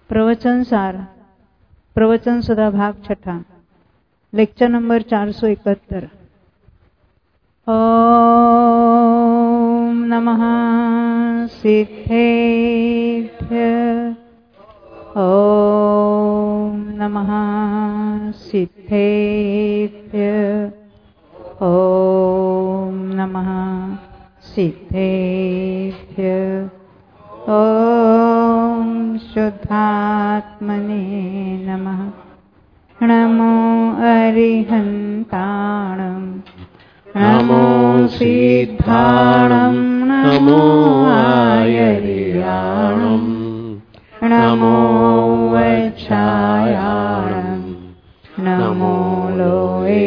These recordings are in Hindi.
प्रवचन सार प्रवचन सुधा भाग छठा लेक्चर नंबर 471। ओम नमः सिद्धेभ्य ओम नमः सिद्धेभ्य ओम नमः सिद्धेभ्य ओम शुद्धात्मने नमः। नमो अरिहन्ताणं नमो सिद्धाणं नमो आयर्याणं नमो वच्छायाणं नमो लोये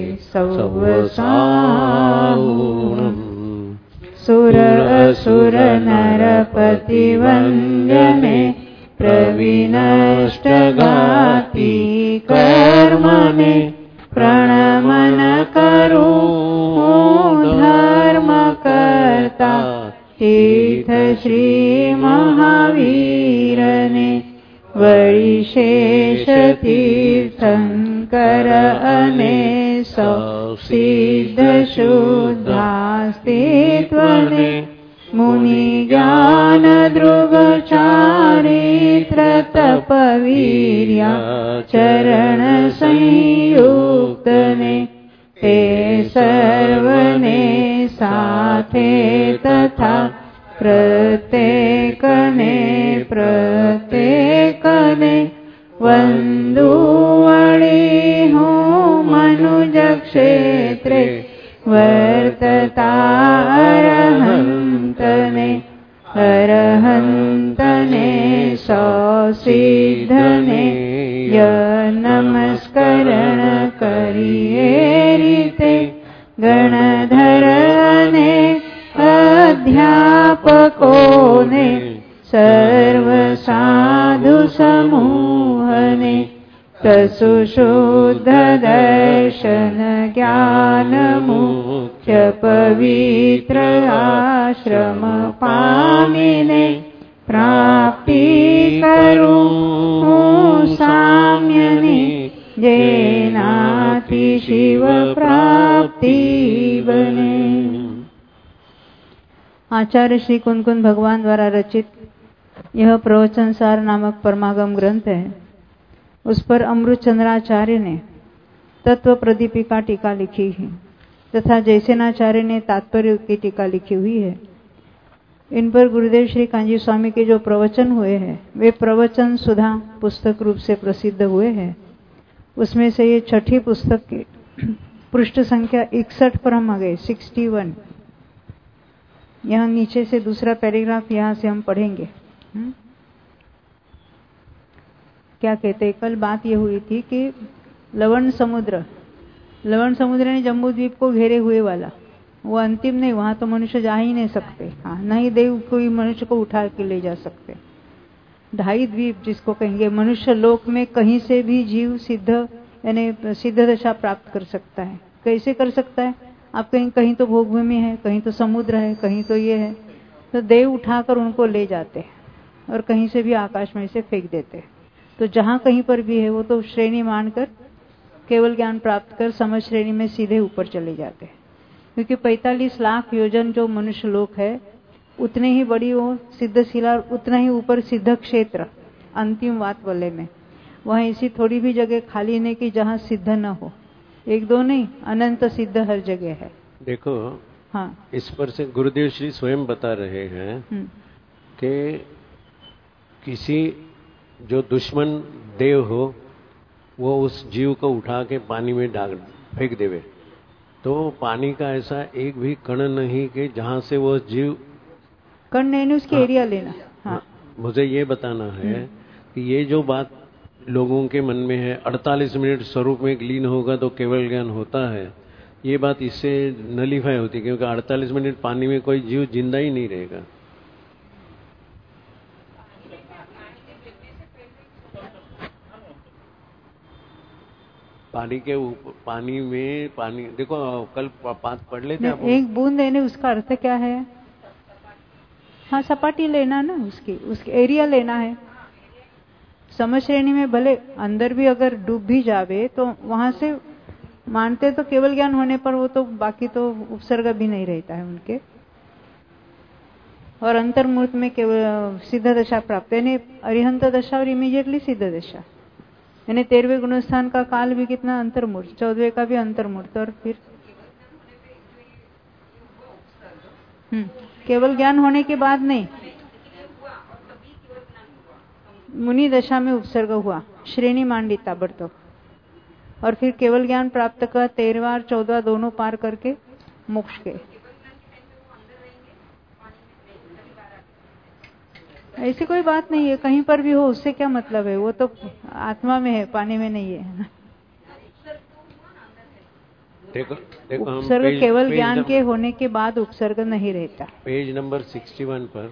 सौवसाहुणम् सुर असुर नरपतिवन्द्यमे प्रविनष्टगाति कर्मणे प्रणमन करो धर्मकर्ता तीर्थ श्री महावीरने वरिशेष तीर्थंकर अने सिद्ध शुद्धास्तित्वने मुनि ज्ञान दृग चारित्र तपवीर्या चरण संयुक्तने ते सर्वने साथे तथा प्रत्येकने वंदुवळी हो मनुज क्षेत्रे वर्तता अरहंतने सौसिद्धने य नमस्करण करिए रीते गणधरने अध्यापकोने सर्व साधु समूहने सुशुद्ध दर्शन ज्ञान मुख्य पवित्र आश्रम पामिने प्राप्ति करूं साम्यने जेनाति शिव प्राप्ति बने। आचार्य श्री कुंदकुंद भगवान द्वारा रचित यह प्रवचन सार नामक परमागम ग्रंथ है। उस पर अमृत चंद्राचार्य ने तत्व प्रदीपिका टीका लिखी है तथा जयसेनाचार्य ने तात्पर्य की टीका लिखी हुई है। इन पर गुरुदेव श्री कांजी स्वामी के जो प्रवचन हुए हैं वे प्रवचन सुधा पुस्तक रूप से प्रसिद्ध हुए हैं। उसमें से ये छठी पुस्तक की पृष्ठ संख्या 61 पर हम आ गए 61। यहाँ नीचे से दूसरा पैराग्राफ यहाँ से हम पढ़ेंगे। क्या कहते हैं, कल बात ये हुई थी कि लवण समुद्र ने जम्बू द्वीप को घेरे हुए वाला वो अंतिम नहीं, वहां तो मनुष्य जा ही नहीं सकते। हाँ, नहीं देव कोई मनुष्य को उठा के ले जा सकते। ढाई द्वीप जिसको कहेंगे मनुष्य लोक में कहीं से भी जीव सिद्ध यानी सिद्ध दशा प्राप्त कर सकता है। कैसे कर सकता है? आप कहीं तो भोगभूमि है, कहीं तो समुद्र है, कहीं तो ये है, तो देव उठाकर उनको ले जाते हैं और कहीं से भी आकाश में से फेंक देते हैं। तो जहां कहीं पर भी है वो तो श्रेणी मानकर केवल ज्ञान प्राप्त कर समझ श्रेणी में सीधे ऊपर चले जाते हैं। क्योंकि 45 लाख योजन जो मनुष्य लोक है उतने ही बड़ी वो सिद्धशिला, उतना ही ऊपर सिद्ध क्षेत्र अंतिम वात वलय में। वहां ऐसी थोड़ी भी जगह खाली नहीं कि जहां सिद्ध न हो। एक दो नहीं, अनंत सिद्ध हर जगह है। देखो, हाँ, इस पर से गुरुदेव श्री स्वयं बता रहे हैं कि किसी जो दुश्मन देव हो वो उस जीव को उठा के पानी में फेंक देवे, तो पानी का ऐसा एक भी कण नहीं कि जहां से वो जीव कण नहीं, उसकी एरिया लेना। हाँ, मुझे ये बताना है कि ये जो बात लोगों के मन में है 48 मिनट स्वरूप में लीन होगा तो केवल ज्ञान होता है, ये बात इससे नलीफाई होती है। क्योंकि 48 मिनट पानी में कोई जीव जिंदा ही नहीं रहेगा। पानी के पानी में पानी देखो, कल बात पढ़ लेते हैं। एक बूंद लेने उसका अर्थ क्या है? हाँ, सपाटी लेना ना, उसकी एरिया लेना है। सम श्रेणी में भले अंदर भी अगर डूब भी जावे तो वहां से मानते तो केवल ज्ञान होने पर वो तो बाकी तो उपसर्ग भी नहीं रहता है उनके, और अंतर्मूर्त में केवल सिद्ध दशा प्राप्त, यानी अरिहंत दशा और इमीडिएटली सिद्ध दशा, यानी 13वें गुणस्थान का काल भी कितना अंतर्मूर्त, 14वें का भी अंतर्मूर्त, और फिर केवल ज्ञान होने के बाद नहीं, मुनि दशा में उपसर्ग हुआ, श्रेणी मांडी ताबड़तोड़, और फिर केवल ज्ञान प्राप्त कर 13वां और 14वां दोनों पार करके मोक्ष के। ऐसी कोई बात नहीं है, कहीं पर भी हो उससे क्या मतलब है, वो तो आत्मा में है, पानी में नहीं है। देखो उपसर्ग केवल ज्ञान के होने के बाद उपसर्ग नहीं रहता। पेज नंबर 61 पर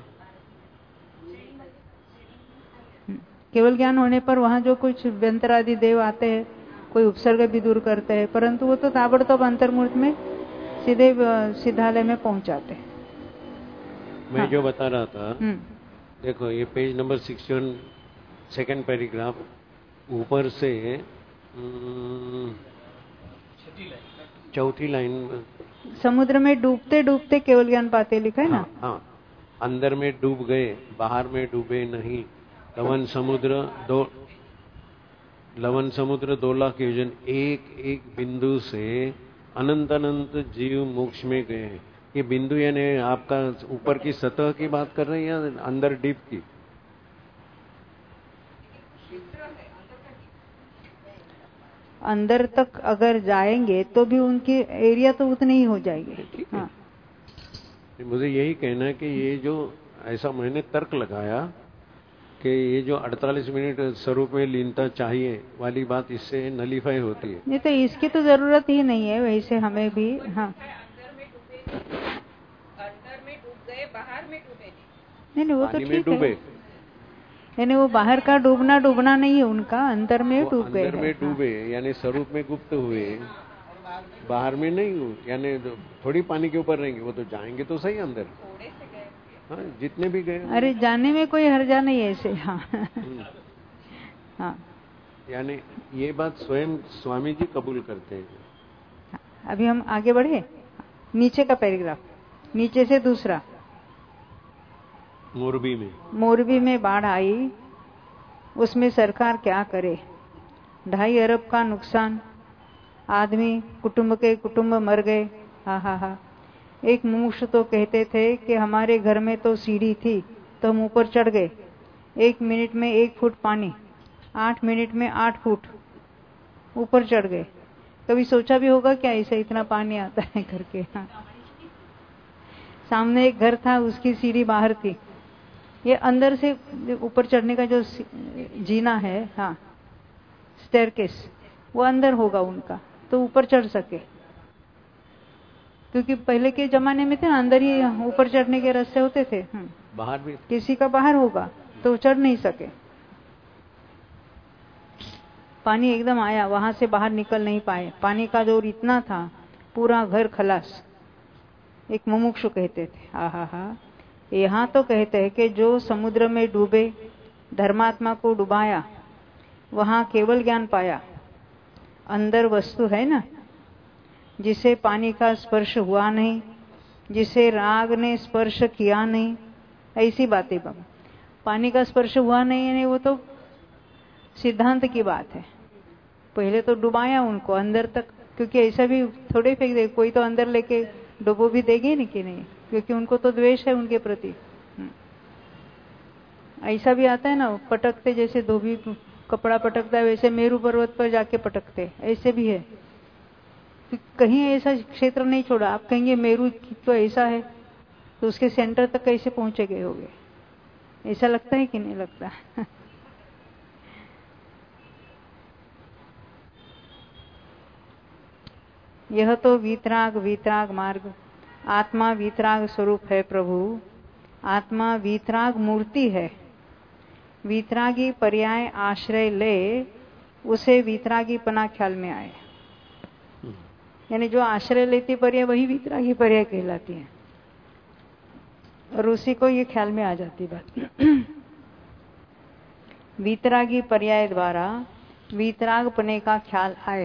केवल ज्ञान होने पर वहां जो कुछ व्यंतरादि देव आते हैं, कोई उपसर्ग भी दूर करते हैं, परंतु वो तो ताबड़तोड़ अंतर्मूर्त में सीधे सिद्धालय में पहुंचाते हैं। मैं जो बता रहा था, देखो ये पेज नंबर 61 सेकंड पैराग्राफ ऊपर से चौथी लाइन, समुद्र में डूबते डूबते केवल ज्ञान पाते लिखा है ना। हाँ, अंदर में डूब गए, बाहर में डूबे नहीं। लवन समुद्र 2 लाख योजन एक एक बिंदु से अनंत अनंत जीव मोक्ष में गए। ये बिंदु यानी आपका ऊपर की सतह की बात कर रहे हैं या अंदर डीप की? अंदर तक अगर जाएंगे तो भी उनकी एरिया तो उतनी ही हो जाएगी। हाँ। मुझे यही कहना है कि ये जो ऐसा मैंने तर्क लगाया कि ये जो 48 मिनट स्वरूप में लीनता चाहिए वाली बात इससे नलीफाई होती है। नहीं तो इसकी तो जरूरत ही नहीं है वैसे हमें भी। हाँ, अंदर में डूब गए, बाहर में डूबे नहीं वो तो ठीक है, यानी वो बाहर का डूबना नहीं है उनका, अंदर में डूब गए, अंदर में डूबे यानी स्वरूप में गुप्त हुए, बाहर में नहीं, यानी थोड़ी पानी के ऊपर रहेंगे, वो तो जाएंगे तो सही अंदर। हाँ, जितने भी गए। अरे जाने में कोई हर्जा नहीं है ऐसे। हाँ। हाँ, यानी ये बात स्वयं स्वामी जी कबूल करते हैं। अभी हम आगे बढ़े, नीचे का पैराग्राफ, नीचे से दूसरा। मोरबी में बाढ़ आई, उसमें सरकार क्या करे, 2.5 अरब का नुकसान, आदमी कुटुंब के कुटुंब मर गए। हा हा हा। एक मुमुक्षु तो कहते थे कि हमारे घर में तो सीढ़ी थी तो हम ऊपर चढ़ गए, 1 मिनट में 1 फुट पानी, 8 मिनट में 8 फुट ऊपर चढ़ गए। कभी सोचा भी होगा क्या ऐसे इतना पानी आता है करके। हाँ। सामने एक घर था, उसकी सीढ़ी बाहर थी, ये अंदर से ऊपर चढ़ने का जो जीना है, हाँ स्टेयरकेस, वो अंदर होगा उनका, तो ऊपर चढ़ सके, क्योंकि पहले के जमाने में थे ना, अंदर ही ऊपर चढ़ने के रास्ते होते थे। बाहर भी किसी का बाहर होगा तो चढ़ नहीं सके। पानी एकदम आया, वहां से बाहर निकल नहीं पाए, पानी का जोर इतना था, पूरा घर खलास। एक मुमुक्षु कहते थे, हा। यहाँ तो कहते हैं कि जो समुद्र में डूबे, धर्मात्मा को डुबाया, वहां केवल ज्ञान पाया, अंदर वस्तु है ना, जिसे पानी का स्पर्श हुआ नहीं, जिसे राग ने स्पर्श किया नहीं, ऐसी बातें बाबा। पानी का स्पर्श हुआ नहीं यानी वो तो सिद्धांत की बात है। पहले तो डुबाया उनको अंदर तक, क्योंकि ऐसा भी थोड़े फेंक दे, कोई तो अंदर लेके डुबो भी देंगे नहीं कि नहीं, क्योंकि उनको तो द्वेष है उनके प्रति। ऐसा भी आता है ना, पटकते जैसे धोबी कपड़ा पटकता है वैसे मेरू पर्वत पर जाके पटकते, ऐसे भी है। कहीं ऐसा क्षेत्र नहीं छोड़ा। आप कहेंगे मेरू तो ऐसा है, तो उसके सेंटर तक कैसे पहुंचे गए होंगे, ऐसा लगता है कि नहीं लगता? यह तो वीतराग मार्ग, आत्मा वीतराग स्वरूप है प्रभु, आत्मा वीतराग मूर्ति है। वीतरागी पर्याय आश्रय ले, उसे वीतरागीपना ख्याल में आए। यानी जो आश्रय लेती पर्याय वही वीतरागी पर्याय कहलाती है, और उसी को ये ख्याल में आ जाती बात। वीतरागी पर्याय द्वारा वीतरागपने का ख्याल आए।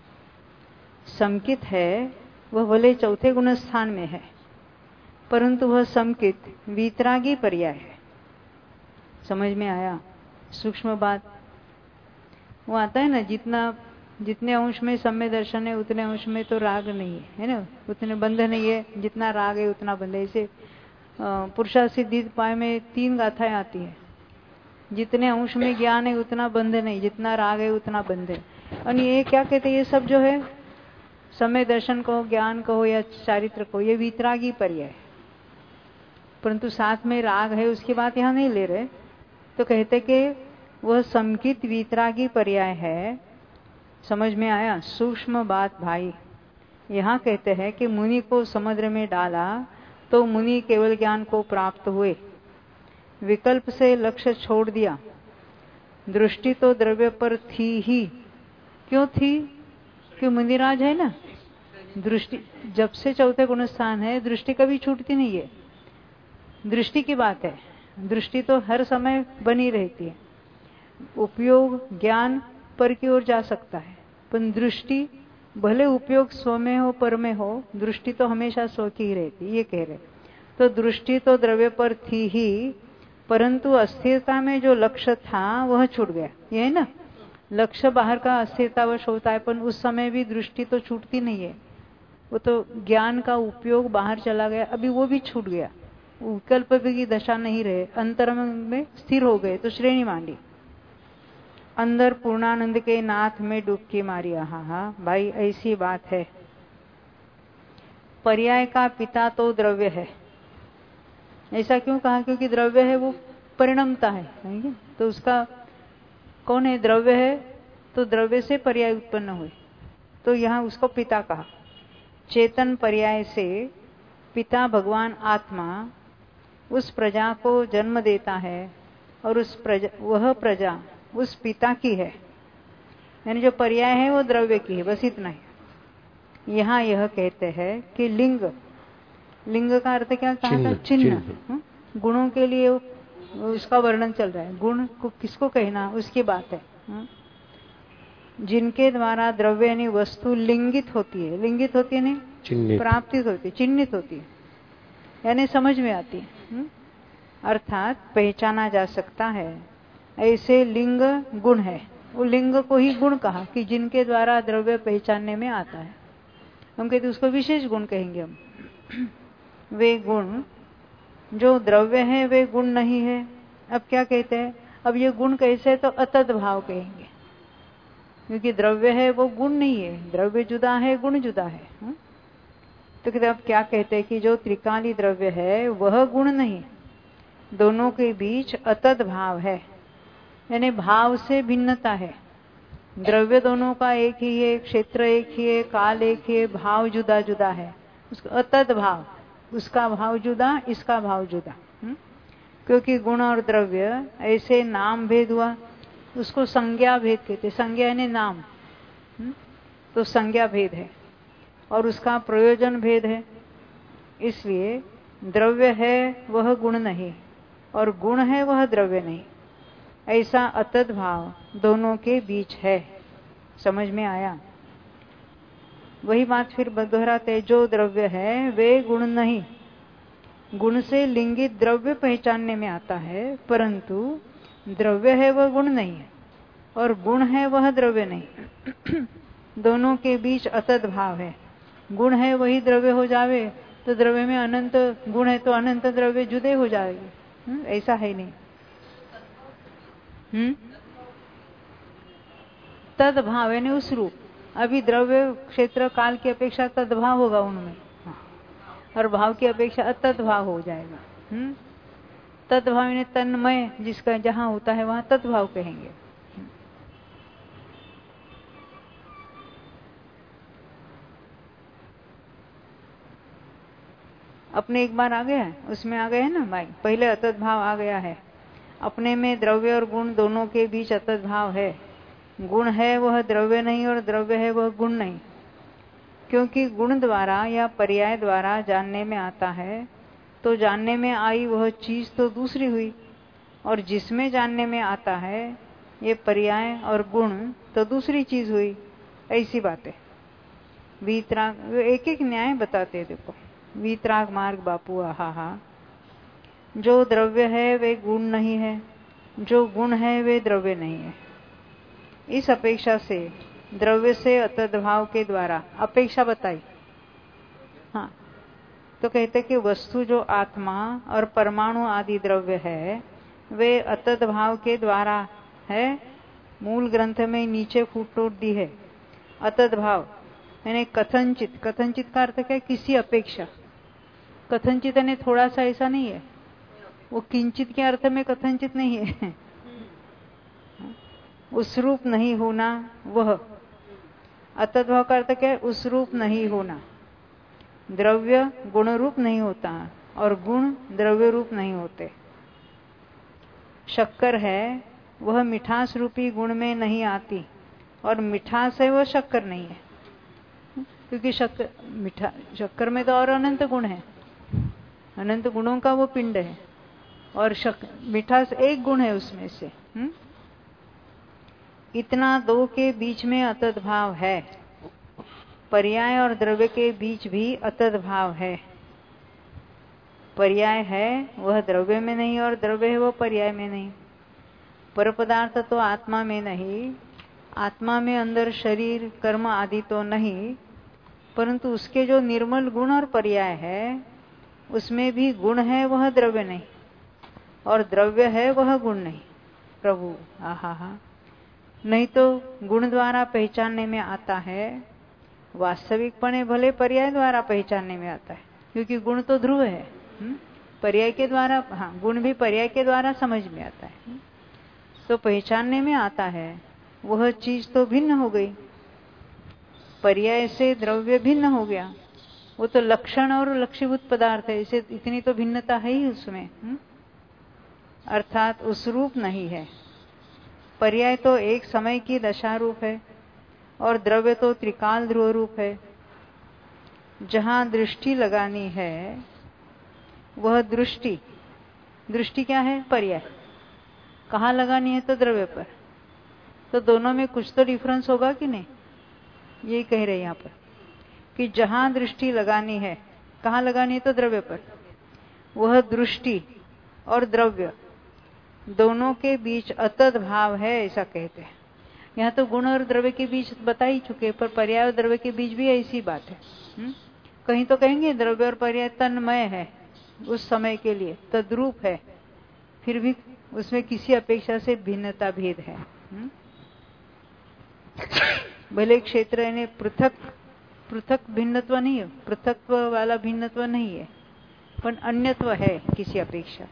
समकित है वह भले चौथे गुण स्थान में है, परंतु वह समकित वीतरागी पर्याय है। समझ में आया? सूक्ष्म बात वो आता है ना, जितने अंश में सम्य दर्शन है उतने अंश में तो राग नहीं है ना, उतने बंध नहीं है। जितना राग है उतना बंध है। इसे पुरुषा सिद्धि पाए में 3 गाथाएं आती है। जितने अंश में ज्ञान है उतना बंध नहीं, जितना राग है उतना बंध है। और ये क्या कहते हैं, ये सब जो है समय दर्शन को, ज्ञान को या चारित्र को, ये वीतरागी पर्याय है। परंतु साथ में राग है, उसकी बात यहाँ नहीं ले रहे। तो कहते कि वह समकित वीतरागी पर्याय है। समझ में आया? सूक्ष्म बात भाई। यहाँ कहते हैं कि मुनि को समुद्र में डाला तो मुनि केवल ज्ञान को प्राप्त हुए, विकल्प से लक्ष्य छोड़ दिया। दृष्टि तो द्रव्य पर थी ही। क्यों थी? क्यों मुनिराज है ना। दृष्टि जब से चौथे गुण स्थान है, दृष्टि कभी छूटती नहीं है। दृष्टि की बात है, दृष्टि तो हर समय बनी रहती है। उपयोग ज्ञान पर की ओर जा सकता है, पर दृष्टि भले उपयोग स्व में हो पर में हो, दृष्टि तो हमेशा स्व की ही रहती, ये कह रहे। तो दृष्टि तो द्रव्य पर थी ही, परंतु अस्थिरता में जो लक्ष्य था वह छूट गया। ये है ना, लक्ष्य बाहर का अस्थिरतावश होता है, पर उस समय भी दृष्टि तो छूटती नहीं है। वो तो ज्ञान का उपयोग बाहर चला गया, अभी वो भी छूट गया। विकल्प की दशा नहीं रहे, अंतरंग में स्थिर हो गए। तो श्रेणी मांडी, अंदर पूर्णानंद के नाथ में डुबकी मारी। हाँ भाई, ऐसी बात है। पर्याय का पिता तो द्रव्य है। ऐसा क्यों कहा? क्योंकि द्रव्य है, वो परिणमता है। तो उसका कौन है? द्रव्य है, तो द्रव्य से पर्याय उत्पन्न हुए, तो यहाँ उसको पिता कहा। चेतन पर्याय से पिता भगवान आत्मा उस प्रजा को जन्म देता है, और वह प्रजा उस पिता की है। यानी जो पर्याय है वो द्रव्य की है, बस इतना ही। यहाँ यह कहते हैं कि लिंग का अर्थ क्या कहा था? चिन्ह। गुणों के लिए उसका वर्णन चल रहा है। गुण को किसको कहना, उसकी बात है। जिनके द्वारा द्रव्य यानी वस्तु लिंगित होती है। लिंगित होती है नहीं, प्राप्तित होती है, चिन्हित होती है, यानी समझ में आती है, अर्थात पहचाना जा सकता है। ऐसे लिंग गुण है। वो लिंग को ही गुण कहा कि जिनके द्वारा द्रव्य पहचानने में आता है। हम कहते उसको विशेष गुण कहेंगे हम। वे गुण जो द्रव्य है वे गुण नहीं है। अब क्या कहते हैं? अब ये गुण कैसे? तो अतद भाव कहेंगे, क्योंकि द्रव्य है वो गुण नहीं है। द्रव्य जुदा है, गुण जुदा है। तो कहते अब क्या कहते हैं कि जो त्रिकाली द्रव्य है वह गुण नहीं, दोनों के बीच अतद भाव है, यानी भाव से भिन्नता है। द्रव्य दोनों का एक ही है, क्षेत्र एक ही है, काल एक ही है, भाव जुदा जुदा है। उसका अतद भाव, उसका भाव जुदा, इसका भाव जुदा। क्योंकि गुण और द्रव्य ऐसे नाम भेद हुआ, उसको संज्ञा भेद कहते। संज्ञा यानी नाम, तो संज्ञा भेद है और उसका प्रयोजन भेद है। इसलिए द्रव्य है वह गुण नहीं, और गुण है वह द्रव्य नहीं। ऐसा अतद भाव दोनों के बीच है। समझ में आया? वही बात फिर दोहराते, जो द्रव्य है वे गुण नहीं। गुण से लिंगित द्रव्य पहचानने में आता है, परंतु द्रव्य है वह गुण नहीं है, और गुण है वह द्रव्य नहीं। दोनों के बीच अतद भाव है। गुण है वही द्रव्य हो जावे, तो द्रव्य में अनंत गुण है तो अनंत द्रव्य जुदे हो जाएंगे। ऐसा है नहीं। तद भाव यानी उस रूप। अभी द्रव्य क्षेत्र काल की अपेक्षा तदभाव होगा उनमें, और भाव की अपेक्षा अतद भाव हो जाएगा। तदभाव यानी तन्मय, जिसका जहां होता है वहां तदभाव कहेंगे। अपने एक बार आ गया है, उसमें आ गए है ना भाई। पहले अतद भाव आ गया है। अपने में द्रव्य और गुण दोनों के बीच अतद भाव है। गुण है वह द्रव्य नहीं, और द्रव्य है वह गुण नहीं। क्योंकि गुण द्वारा या पर्याय द्वारा जानने में आता है, तो जानने में आई वह चीज तो दूसरी हुई। और जिसमें जानने में आता है ये पर्याय और गुण तो दूसरी चीज हुई। ऐसी बात है। वीतराग एक एक न्याय बताते हैं। देखो, वीतराग मार्ग बापू आहा, जो द्रव्य है वे गुण नहीं है, जो गुण है वे द्रव्य नहीं है। इस अपेक्षा से द्रव्य से अतद्भाव के द्वारा अपेक्षा बताई। हाँ, तो कहते कि वस्तु जो आत्मा और परमाणु आदि द्रव्य है वे अतद्भाव के द्वारा है। मूल ग्रंथ में नीचे फुटनोट दी है। अतद्भाव यानी कथनचित। कथनचित का अर्थ क्या है? किसी अपेक्षा। कथनचित यानी थोड़ा सा, ऐसा नहीं है। वो किंचित के अर्थ में कथनचित नहीं है। उस रूप नहीं होना वह। अतद्भाव का अर्थ क्या है? उस रूप नहीं होना। द्रव्य गुण रूप नहीं होता और गुण द्रव्य रूप नहीं होते। शक्कर है वह मिठास रूपी गुण में नहीं आती और मिठास है वह शक्कर नहीं है, क्योंकि शक्कर में तो और अनंत गुण है। अनंत गुणों का वो पिंड है और मिठास एक गुण है उसमें से। इतना दो के बीच में अतद्भाव है। पर्याय और द्रव्य के बीच भी अतद्भाव है। पर्याय है वह द्रव्य में नहीं और द्रव्य है वह पर्याय में नहीं। पर पदार्थ तो आत्मा में नहीं, आत्मा में अंदर शरीर कर्म आदि तो नहीं, परंतु उसके जो निर्मल गुण और पर्याय है उसमें भी गुण है वह द्रव्य नहीं और द्रव्य है वह गुण नहीं। प्रभु आहा, नहीं तो गुण द्वारा पहचानने में आता है, वास्तविकपणे भले पर्याय द्वारा पहचानने में आता है, क्योंकि गुण तो ध्रुव है। पर्याय के द्वारा, हाँ, गुण भी पर्याय के द्वारा समझ में आता है। तो पहचानने में आता है, वह चीज तो भिन्न हो गई। पर्याय से द्रव्य भिन्न हो गया। वो तो लक्षण और लक्षीभूत पदार्थ है, इसे इतनी तो भिन्नता है ही उसमें। अर्थात उस रूप नहीं है। पर्याय तो एक समय की दशा रूप है और द्रव्य तो त्रिकाल ध्रुव रूप है। जहां दृष्टि लगानी है वह दृष्टि क्या है? पर्याय। कहाँ लगानी है? तो द्रव्य पर। तो दोनों में कुछ तो डिफरेंस होगा कि नहीं? यही कह रहे हैं यहाँ पर कि जहां दृष्टि लगानी है, कहाँ लगानी है? तो द्रव्य पर। वह दृष्टि और द्रव्य दोनों के बीच अतद्भाव है, ऐसा कहते हैं। यहाँ तो गुण और द्रव्य के बीच बता ही चुके, पर पर्याय और द्रव्य के बीच भी ऐसी बात है। कहीं तो कहेंगे द्रव्य और पर्याय तन्मय है, उस समय के लिए तद्रूप है, फिर भी उसमें किसी अपेक्षा से भिन्नता भेद है। भले क्षेत्र यानी पृथक भिन्नत्व नहीं है, पृथकत्व वाला भिन्नत्व नहीं है, पर अन्यत्व है किसी अपेक्षा।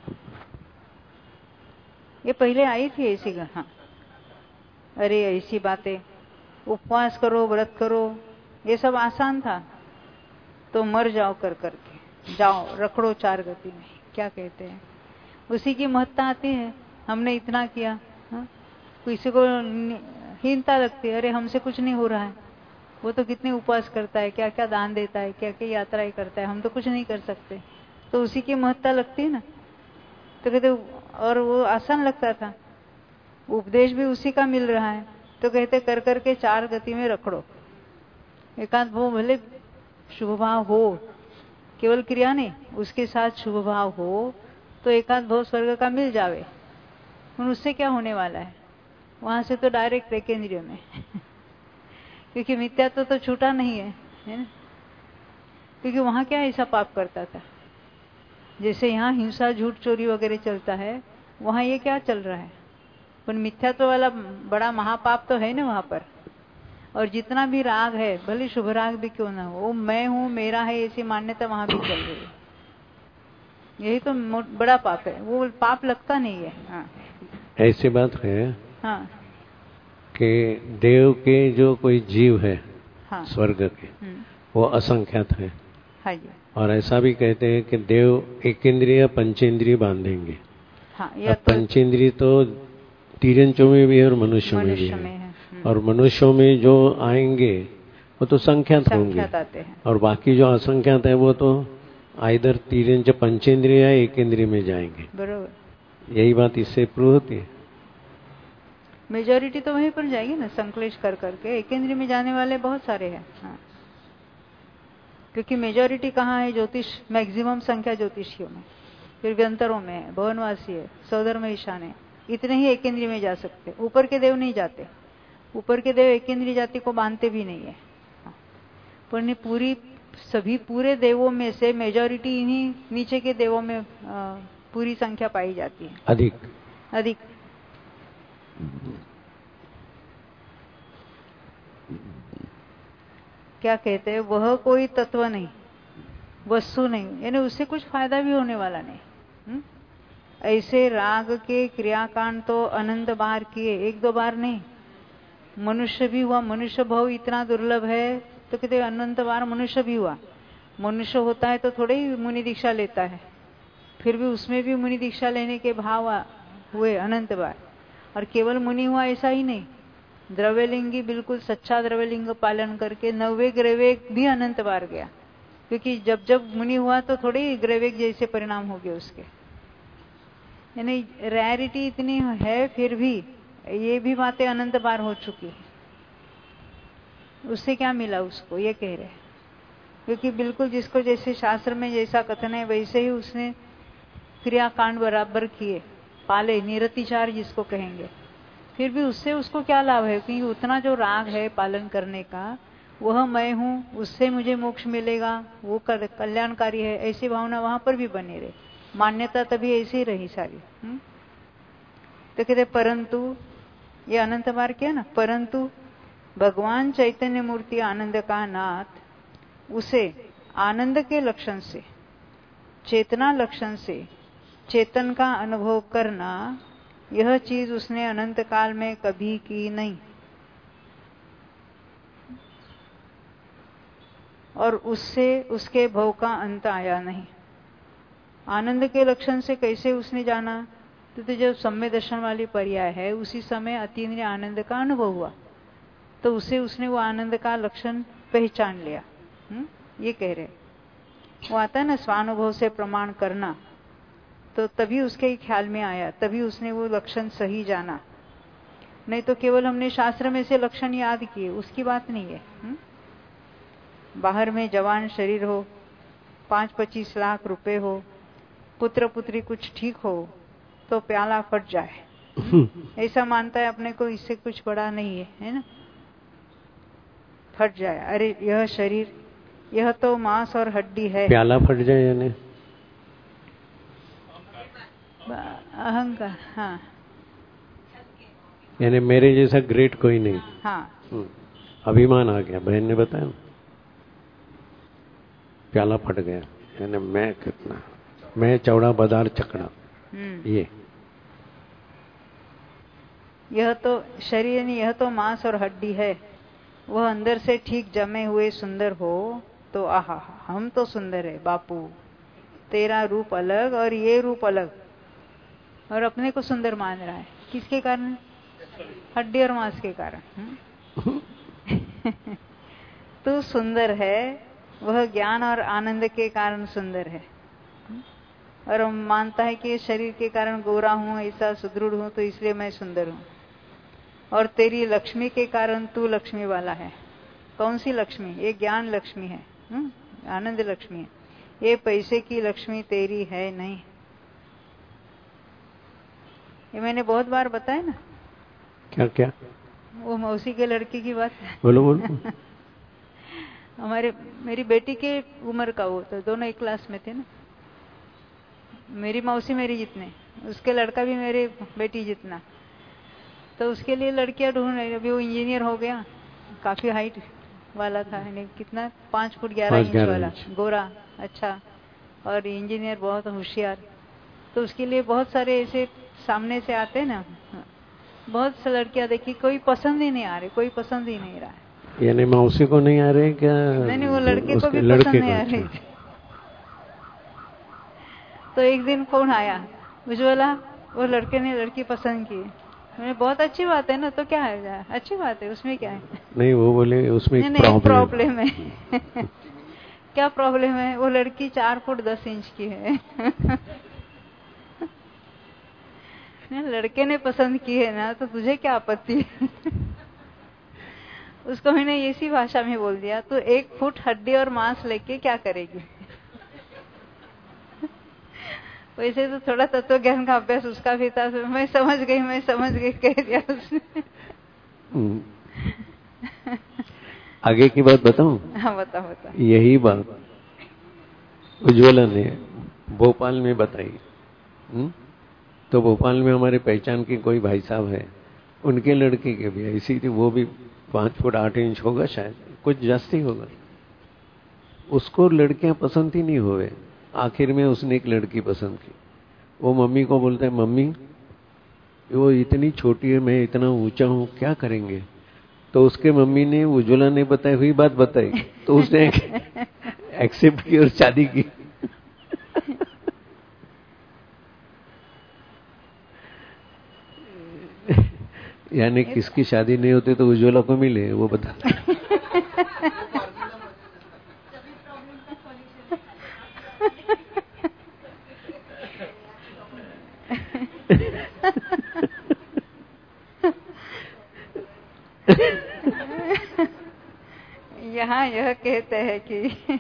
ये पहले आई थी ऐसी। हाँ, अरे ऐसी बातें, उपवास करो, व्रत करो, ये सब आसान था। तो मर जाओ कर करके, जाओ रखड़ो चार गति में, क्या कहते हैं, उसी की महत्ता आती है। हमने इतना किया, किसी को हीनता लगती है, अरे हमसे कुछ नहीं हो रहा है, वो तो कितने उपवास करता है, क्या क्या दान देता है, क्या क्या यात्राएं करता है, हम तो कुछ नहीं कर सकते। तो उसी की महत्ता लगती है ना। तो कहते, और वो आसान लगता था, उपदेश भी उसी का मिल रहा है। तो कहते कर करके चार गति में रखड़ो। एकांत भाव भले शुभ भाव हो, केवल क्रिया नहीं, उसके साथ शुभ भाव हो तो एकांत भाव स्वर्ग का मिल जावे। उससे क्या होने वाला है? वहां से तो डायरेक्ट केंद्रीय में क्योंकि मिथ्यात्व तो छूटा नहीं है ना। क्योंकि वहां क्या ऐसा पाप करता था? जैसे यहाँ हिंसा, झूठ, चोरी वगैरह चलता है, वहां ये क्या चल रहा है? पर मिथ्यात्व वाला बड़ा महापाप तो है ना वहां पर। और जितना भी राग है, भले शुभ राग भी क्यों ना हो, वो मैं हूँ, मेरा है, ऐसी मान्यता वहां भी चल रही है। यही तो बड़ा पाप है, वो पाप लगता नहीं है। हाँ, ऐसी बात है। हाँ, कि देव के जो कोई जीव है, हाँ, स्वर्ग के, वो असंख्यात है। हाँ जी। और ऐसा भी कहते हैं कि देव एक इंद्रिय पंचेंद्रिय बांधेंगे। हाँ, अब पंचेंद्रिय तो तीरंचों में भी है और मनुष्यों में भी है। और मनुष्यों में जो आएंगे वो तो संख्यात होंगे, और बाकी जो असंख्यात है वो तो आइदर तीरंच पंचेंद्रिय या एक इंद्रिय में जाएंगे। बरोबर। यही बात इससे प्रूव होती है। मेजॉरिटी तो वहीं पर जाएगी ना, संकलेश कर करके एकेंद्रीय में जाने वाले बहुत सारे हैं। हाँ, क्योंकि मेजॉरिटी कहाँ है? ज्योतिष, मैक्सिमम संख्या ज्योतिषियों में, फिर व्यंतरों में है, भुवनवासी है, सौधर्म ईशान है, इतने ही एकेंद्रीय में जा सकते, ऊपर के देव नहीं जाते। ऊपर के देव एकेंद्रीय जाति को मानते भी नहीं है। पर पूरी सभी पूरे देवों में से मेजॉरिटी इन्हीं नीचे के देवों में पूरी संख्या पाई जाती है, अधिक। क्या कहते हैं? वह कोई तत्व नहीं, वस्तु नहीं, यानी उससे कुछ फायदा भी होने वाला नहीं। ऐसे राग के क्रियाकांड तो अनंत बार किए, एक दो बार नहीं। मनुष्य भी हुआ, मनुष्य भाव इतना दुर्लभ है तो कहते अनंत बार मनुष्य भी हुआ। मनुष्य होता है तो थोड़े ही मुनि दीक्षा लेता है, फिर भी उसमें भी मुनि दीक्षा लेने के भाव हुए अनंत बार। और केवल मुनि हुआ ऐसा ही नहीं, द्रव्यलिंगी बिल्कुल सच्चा द्रव्यलिंग पालन करके 90 ग्रैवेक भी अनंत बार गया, क्योंकि जब जब मुनि हुआ तो थोड़े ही ग्रैवेक जैसे परिणाम हो गए उसके। यानी रैरिटी इतनी है, फिर भी ये भी बातें अनंत बार हो चुकी है। उससे क्या मिला उसको, ये कह रहे हैं। क्योंकि बिल्कुल जिसको जैसे शास्त्र में जैसा कथन है वैसे ही उसने क्रियाकांड बराबर किए, पाले, निरतिचार जिसको कहेंगे। फिर भी उससे उसको क्या लाभ है? क्योंकि उतना जो राग है पालन करने का, वह मैं हूं, उससे मुझे मोक्ष मिलेगा, वो कल्याणकारी है, ऐसी भावना वहां पर भी बनी रहे, मान्यता तभी ऐसी ही रही सारी। तो कहते परंतु, ये अनंत बार किया ना, परंतु भगवान चैतन्य मूर्ति आनंद का नाथ, उसे आनंद के लक्षण से, चेतना लक्षण से चेतन का अनुभव करना, यह चीज उसने अनंत काल में कभी की नहीं। और उससे उसके भव का अंत आया नहीं। आनंद के लक्षण से कैसे उसने जाना? तो जब सम्य दर्शन वाली पर्याय है, उसी समय अतीन्द्रिय आनंद का अनुभव हुआ, तो उसे उसने वो आनंद का लक्षण पहचान लिया। ये कह रहे, वो आता है ना स्वानुभव से प्रमाण करना, तो तभी उसके ख्याल में आया, तभी उसने वो लक्षण सही जाना। नहीं तो केवल हमने शास्त्र में से लक्षण याद किए, उसकी बात नहीं है। बाहर में जवान शरीर हो, 5-25 लाख रुपए हो, पुत्र पुत्री कुछ ठीक हो, तो प्याला फट जाए, ऐसा मानता है अपने को, इससे कुछ बड़ा नहीं है ना? फट जाए, अरे यह शरीर, यह तो मांस और हड्डी है। प्याला फट जाए यानी अहंकार। हाँ, यानी मेरे जैसा ग्रेट कोई नहीं। हाँ, अभिमान आ गया, बहन ने बताया ना, प्याला फट गया, यानी मैं कितना, मैं चौड़ा बाजार चकड़ा। यह तो शरीर नहीं, यह तो मांस और हड्डी है, वह अंदर से ठीक जमे हुए सुंदर हो तो आहा, हम तो सुंदर है बापू, तेरा रूप अलग और ये रूप अलग, और अपने को सुंदर मान रहा है। किसके कारण? हड्डी और मांस के कारण। तू सुंदर है, वह ज्ञान और आनंद के कारण सुंदर है, और मानता है कि शरीर के कारण गोरा हूं, ऐसा सुदृढ़ हूं, तो इसलिए मैं सुंदर हूं। और तेरी लक्ष्मी के कारण तू लक्ष्मी वाला है। कौन सी लक्ष्मी? ये ज्ञान लक्ष्मी है, आनंद लक्ष्मी है, ये पैसे की लक्ष्मी तेरी है नहीं। ये मैंने बहुत बार बताया ना। क्या क्या? वो मौसी के लड़के की बात। बोलो बोलो। मेरी बेटी के उम्र का वो, तो दोनों एक क्लास में थे ना। मेरी मौसी मेरी जितने, उसके लड़का भी मेरे बेटी जितना, तो उसके लिए लड़कियां ढूंढ रही। अभी वो इंजीनियर हो गया, काफी हाइट वाला था, कितना 5 फुट 11 इंच वाला, गोरा, अच्छा, और इंजीनियर बहुत होशियार। तो उसके लिए बहुत सारे ऐसे सामने से आते ना, बहुत सी लड़कियां देखी, कोई पसंद ही नहीं आ रही, कोई पसंद ही नहीं रहा है। यानी मौसी को नहीं आ रहे क्या? नहीं, वो लड़के को भी पसंद नहीं आ रही। तो एक दिन फोन आया, उज्ज्वला, वो लड़के ने लड़की पसंद की। मैंने, बहुत अच्छी बात है ना, तो क्या है, अच्छी बात है, उसमें क्या है? नहीं, वो बोले उसमें नहीं, प्रॉब्लम है। क्या प्रॉब्लम है? वो लड़की 4 फुट 10 इंच की है। लड़के ने पसंद की है ना, तो तुझे क्या आपत्ति है? उसको मैंने इसी भाषा में बोल दिया, तो 1 फुट हड्डी और मांस लेके क्या करेगी? वैसे तो थोड़ा तत्व ज्ञान का अभ्यास उसका भी था, मैं समझ गई कह दिया उसने। आगे की बात बताऊं? हाँ बता। यही बात उज्ज्वला ने भोपाल में बताई। तो भोपाल में हमारे पहचान के कोई भाई साहब है, उनके लड़के के भी ऐसी थी, वो भी 5 फुट 8 इंच होगा शायद, कुछ जास्ती होगा। उसको लड़कियां पसंद ही नहीं हुए। आखिर में उसने एक लड़की पसंद की। वो मम्मी को बोलता है, मम्मी वो इतनी छोटी है, मैं इतना ऊंचा हूं, क्या करेंगे? तो उसके मम्मी ने उज्ज्वला ने बताई हुई बात बताई, तो उसने एक्सेप्ट की और शादी की। यानी किसकी शादी नहीं होती तो उज्ज्वला को मिले, वो बता। यहाँ यह कहते हैं कि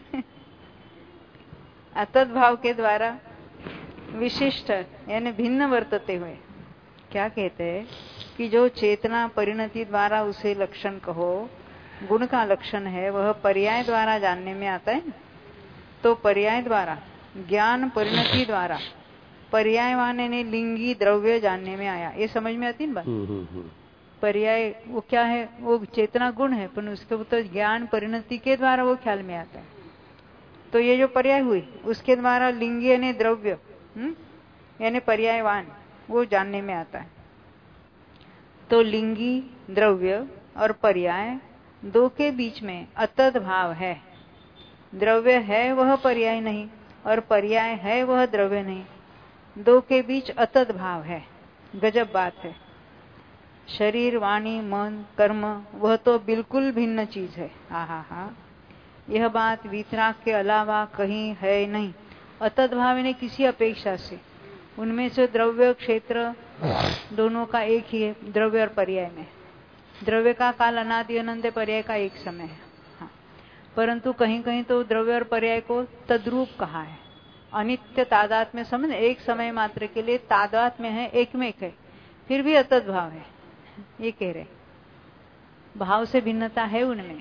अतत भाव के द्वारा विशिष्ट यानी भिन्न वर्तते हुए, क्या कहते हैं कि जो चेतना परिणति द्वारा उसे लक्षण कहो, गुण का लक्षण है, वह पर्याय द्वारा जानने में आता है। तो पर्याय द्वारा, ज्ञान परिणति द्वारा पर्यायवान यानी लिंगी द्रव्य जानने में आया। ये समझ में आती है बात? पर्याय वो क्या है? वो चेतना गुण है, पर उसके ऊपर ज्ञान परिणति के द्वारा वो ख्याल में आता है। तो ये जो पर्याय हुई, उसके द्वारा लिंगी यानी द्रव्य यानी पर्यायवान वो जानने में आता है। तो लिंगी द्रव्य और पर्याय दो के बीच में अतत भाव है। द्रव्य है वह पर्याय नहीं, और पर्याय है वह द्रव्य नहीं, दो के बीच अतत भाव है। गजब बात है। शरीर, वाणी, मन, कर्म वह तो बिल्कुल भिन्न चीज है। हा, यह बात वीतराग के अलावा कहीं है नहीं। अतत भाव ने किसी अपेक्षा से, उनमें से द्रव्य क्षेत्र दोनों का एक ही है। द्रव्य और पर्याय में द्रव्य का काल अनादि अनंत, पर्याय का एक समय है। हाँ, परंतु कहीं कहीं तो द्रव्य और पर्याय को तद्रूप कहा है। अनित्य तादात्म्य समझ, एक समय मात्र के लिए तादात्म्य है, एक में एक है, फिर भी अतत भाव है। ये कह रहे भाव से भिन्नता है उनमें।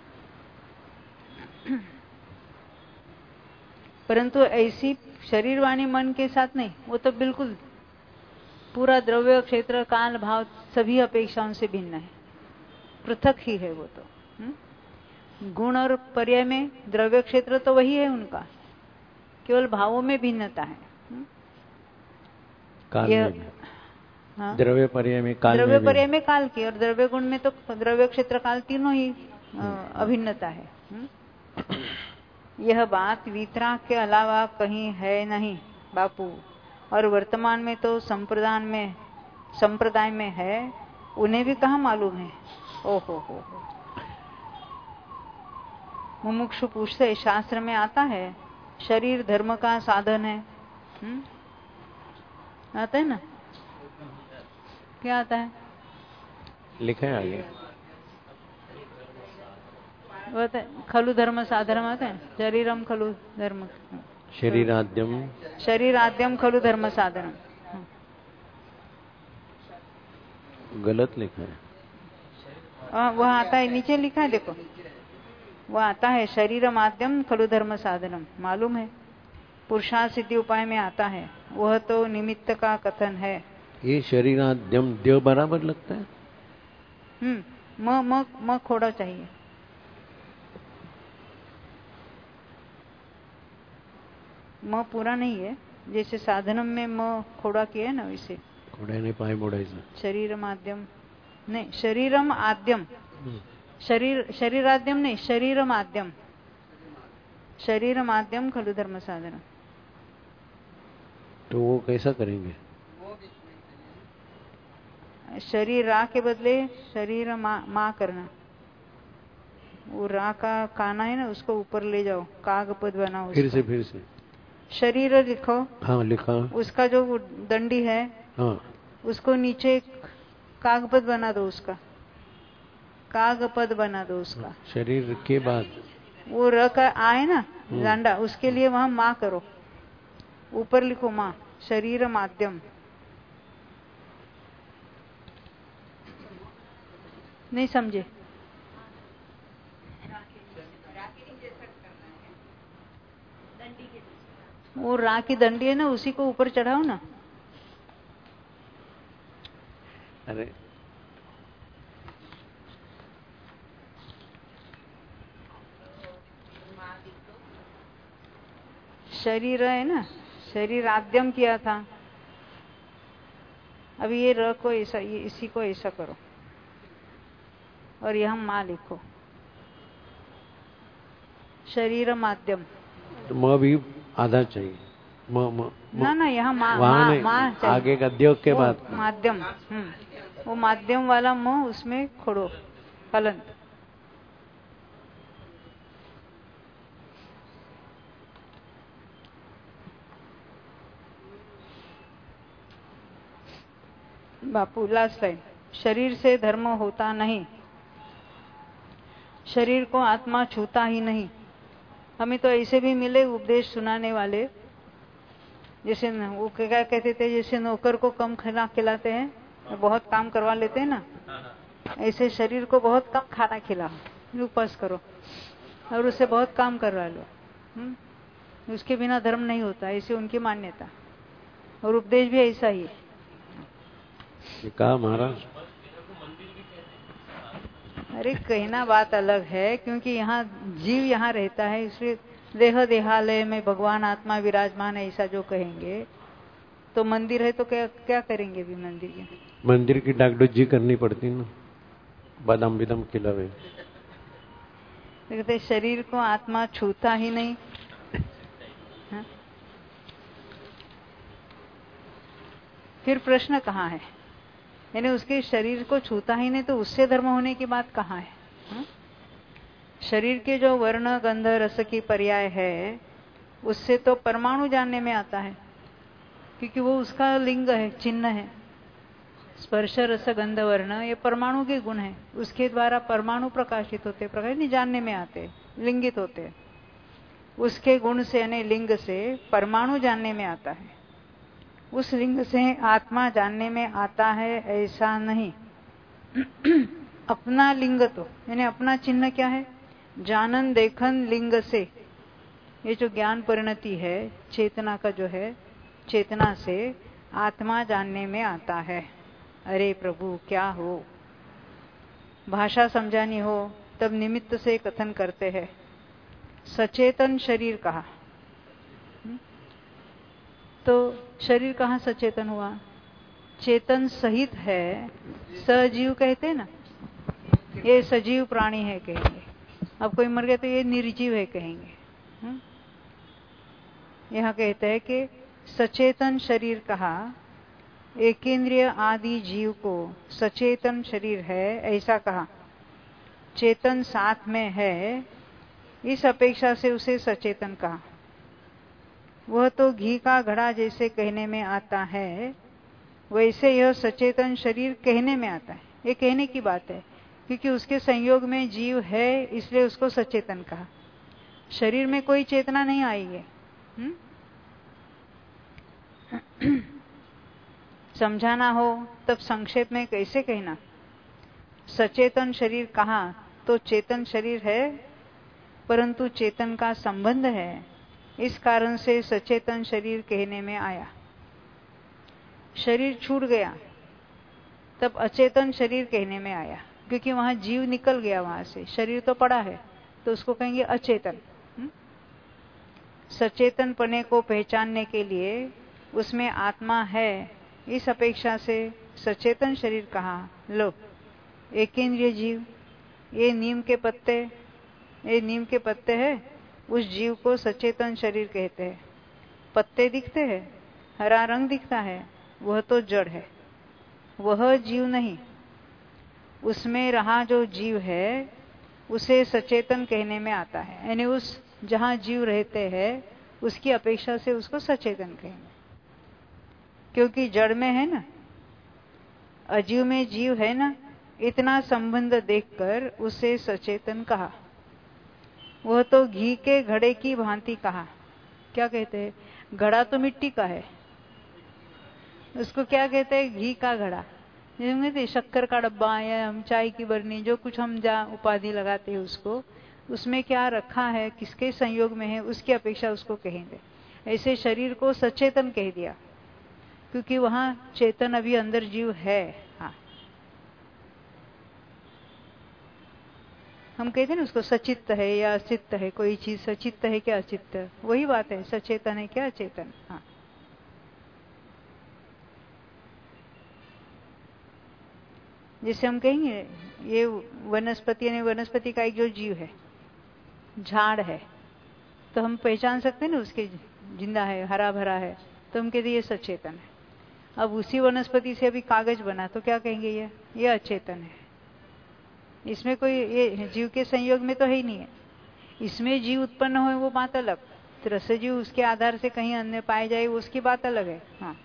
परंतु ऐसी शरीर, वाणी, मन के साथ नहीं। वो तो बिल्कुल पूरा द्रव्य क्षेत्र काल भाव सभी अपेक्षाओं से भिन्न है, पृथक ही है वो तो। गुण और पर्याय में द्रव्य क्षेत्र तो वही है उनका, केवल भावों में भिन्नता है। हाँ? द्रव्य पर्याय में काल, द्रव्य पर्याय में काल की, और द्रव्य गुण में तो द्रव्य क्षेत्र काल तीनों ही अभिन्नता है। यह बात वीतराग के अलावा कहीं है नहीं बापू, और वर्तमान में तो संप्रदाय में है, उन्हें भी कहाँ मालूम है। ओहो हो। मुमुक्षु पूछते हैं, शास्त्र में आता है शरीर धर्म का साधन है। आता है ना? क्या आता है? लिखा है आगे। खलु धर्म साधनम आता है। शरीरम खलु धर्म, शरीराद्यम खलु धर्म साधनम। गलत लिखा है। वह आता है, नीचे लिखा है देखो, वह आता है शरीरमाद्यम खलु धर्म साधनम। मालूम है, पुरुषार्थ सिद्धि उपाय में आता है, वह तो निमित्त का कथन है। ये शरीराद्यम देव बराबर लगता है। म खोड़ा चाहिए। म पूरा नहीं है, जैसे साधनम में म खोड़ा किया है ना, वैसे खोड़ा नहीं पाए मोड़ाई से। शरीरम आद्यम नहीं, शरीरम आद्यम, शरीराद्यम नहीं, शरीरम आद्यम, शरीरम आद्यम खलु धर्म साधन। तो वो कैसा करेंगे? शरीर रा के बदले शरीर माँ करना। वो रा का काना है ना, उसको ऊपर ले जाओ, काग पद बनाओ। फिर से शरीर लिखो। हाँ लिखा। उसका जो दंडी है, हाँ, उसको नीचे कागपद बना दो, उसका कागपद बना दो उसका। शरीर के बाद वो र का आए ना जांडा, उसके लिए वहां माँ करो, ऊपर लिखो माँ, शरीर माध्यम। नहीं समझे? वो रा की दंडी है ना, उसी को ऊपर चढ़ाओ ना। अरे शरीर है ना, शरीर आद्यम किया था। अभी ये र को ऐसा, ये इसी को ऐसा करो और यह माँ लिखो, शरीर माध्यम। तो म भी आधा चाहिए। म ना यहाँ माँ चाहिए। आगे का उद्योग के बाद माध्यम। वो माध्यम वाला म उसमें खोड़ो हलंत। बापू लास्ट लाइन, शरीर से धर्म होता नहीं, शरीर को आत्मा छूता ही नहीं। हमें तो ऐसे भी मिले उपदेश सुनाने वाले, जैसे वो क्या कहते थे, जैसे नौकर को कम खाना खिलाते हैं, बहुत काम करवा लेते हैं ना, ऐसे शरीर को बहुत कम खाना खिलाओ, उपवास करो और उससे बहुत काम करवा लो। उसके बिना धर्म नहीं होता, ऐसी उनकी मान्यता। और उपदेश भी ऐसा ही है। कहा महाराज? अरे कहना बात अलग है, क्योंकि यहाँ जीव यहाँ रहता है, इसलिए देह देहालय में भगवान आत्मा विराजमान है, ऐसा जो कहेंगे तो मंदिर है तो क्या करेंगे भी मंदिर के? मंदिर की डाकडुजी करनी पड़ती ना, बादाम बिदाम खिलावे। कहते शरीर को आत्मा छूता ही नहीं। हा? फिर प्रश्न कहाँ है? यानी उसके शरीर को छूता ही नहीं तो उससे धर्म होने की बात कहाँ है? हा? शरीर के जो वर्ण गंध रस की पर्याय है, उससे तो परमाणु जानने में आता है, क्योंकि वो उसका लिंग है, चिन्ह है। स्पर्श रस गंध वर्ण ये परमाणु के गुण है, उसके द्वारा परमाणु प्रकाशित होते, प्रकाश नहीं जानने में आते, लिंगित होते। उसके गुण से यानी लिंग से परमाणु जानने में आता है, उस लिंग से आत्मा जानने में आता है, ऐसा नहीं। अपना लिंग तो यानी अपना चिन्ह क्या है? जानन देखन लिंग से, ये जो ज्ञान परिणति है चेतना का जो है, चेतना से आत्मा जानने में आता है। अरे प्रभु क्या हो, भाषा समझानी हो तब निमित्त से कथन करते हैं। सचेतन शरीर कहा, तो शरीर कहाँ सचेतन हुआ? चेतन सहित है, सजीव कहते हैं ना, ये सजीव प्राणी है कहेंगे। अब कोई मर गया तो ये निर्जीव है कहेंगे। यहाँ कहते हैं कि सचेतन शरीर कहा, एकेंद्रिय आदि जीव को सचेतन शरीर है ऐसा कहा। चेतन साथ में है, इस अपेक्षा से उसे सचेतन कहा। वह तो घी का घड़ा जैसे कहने में आता है, वैसे यह सचेतन शरीर कहने में आता है। ये कहने की बात है, क्योंकि उसके संयोग में जीव है, इसलिए उसको सचेतन कहा। शरीर में कोई चेतना नहीं आई है। समझाना हो तब संक्षेप में कैसे कहना? सचेतन शरीर कहा तो चेतन शरीर है, परंतु चेतन का संबंध है, इस कारण से सचेतन शरीर कहने में आया। शरीर छूट गया तब अचेतन शरीर कहने में आया, क्योंकि वहां जीव निकल गया वहां से, शरीर तो पड़ा है, तो उसको कहेंगे अचेतन। सचेतन पने को पहचानने के लिए उसमें आत्मा है, इस अपेक्षा से सचेतन शरीर कहा। लो, एकेंद्रिय जीव, ये नीम के पत्ते हैं, उस जीव को सचेतन शरीर कहते हैं। पत्ते दिखते हैं, हरा रंग दिखता है, वह तो जड़ है, वह जीव नहीं। उसमें रहा जो जीव है उसे सचेतन कहने में आता है, यानी उस जहां जीव रहते हैं उसकी अपेक्षा से उसको सचेतन कहेंगे, क्योंकि जड़ में है ना, अजीव में जीव है ना, इतना संबंध देखकर उसे सचेतन कहा। वह तो घी के घड़े की भांति कहा। क्या कहते हैं? घड़ा तो मिट्टी का है, उसको क्या कहते हैं? घी का घड़ा। जैसे शक्कर का डब्बा या हम चाय की बरनी, जो कुछ हम जहाँ उपाधि लगाते हैं उसको, उसमें क्या रखा है, किसके संयोग में है, उसकी अपेक्षा उसको कहेंगे। ऐसे शरीर को सचेतन कह दिया, क्योंकि वहां चेतन अभी अंदर जीव है। हाँ, हम कहते हैं ना उसको सचित्त है या अचित्त है, कोई चीज सचित्त है क्या अचित्त, वही बात है, सचेतन है क्या अचेतन। हाँ, जैसे हम कहेंगे ये वनस्पति यानी वनस्पति का एक जो जीव है, झाड़ है, तो हम पहचान सकते हैं ना उसके जिंदा है, हरा भरा है, तो हम कहते ये सचेतन है। अब उसी वनस्पति से अभी कागज बना तो क्या कहेंगे? ये अचेतन है। इसमें कोई ये जीव के संयोग में तो है ही नहीं है। इसमें जीव उत्पन्न हो वो बात अलग, रस जीव उसके आधार से कहीं अन्य पाए जाए उसकी बात अलग है। हाँ,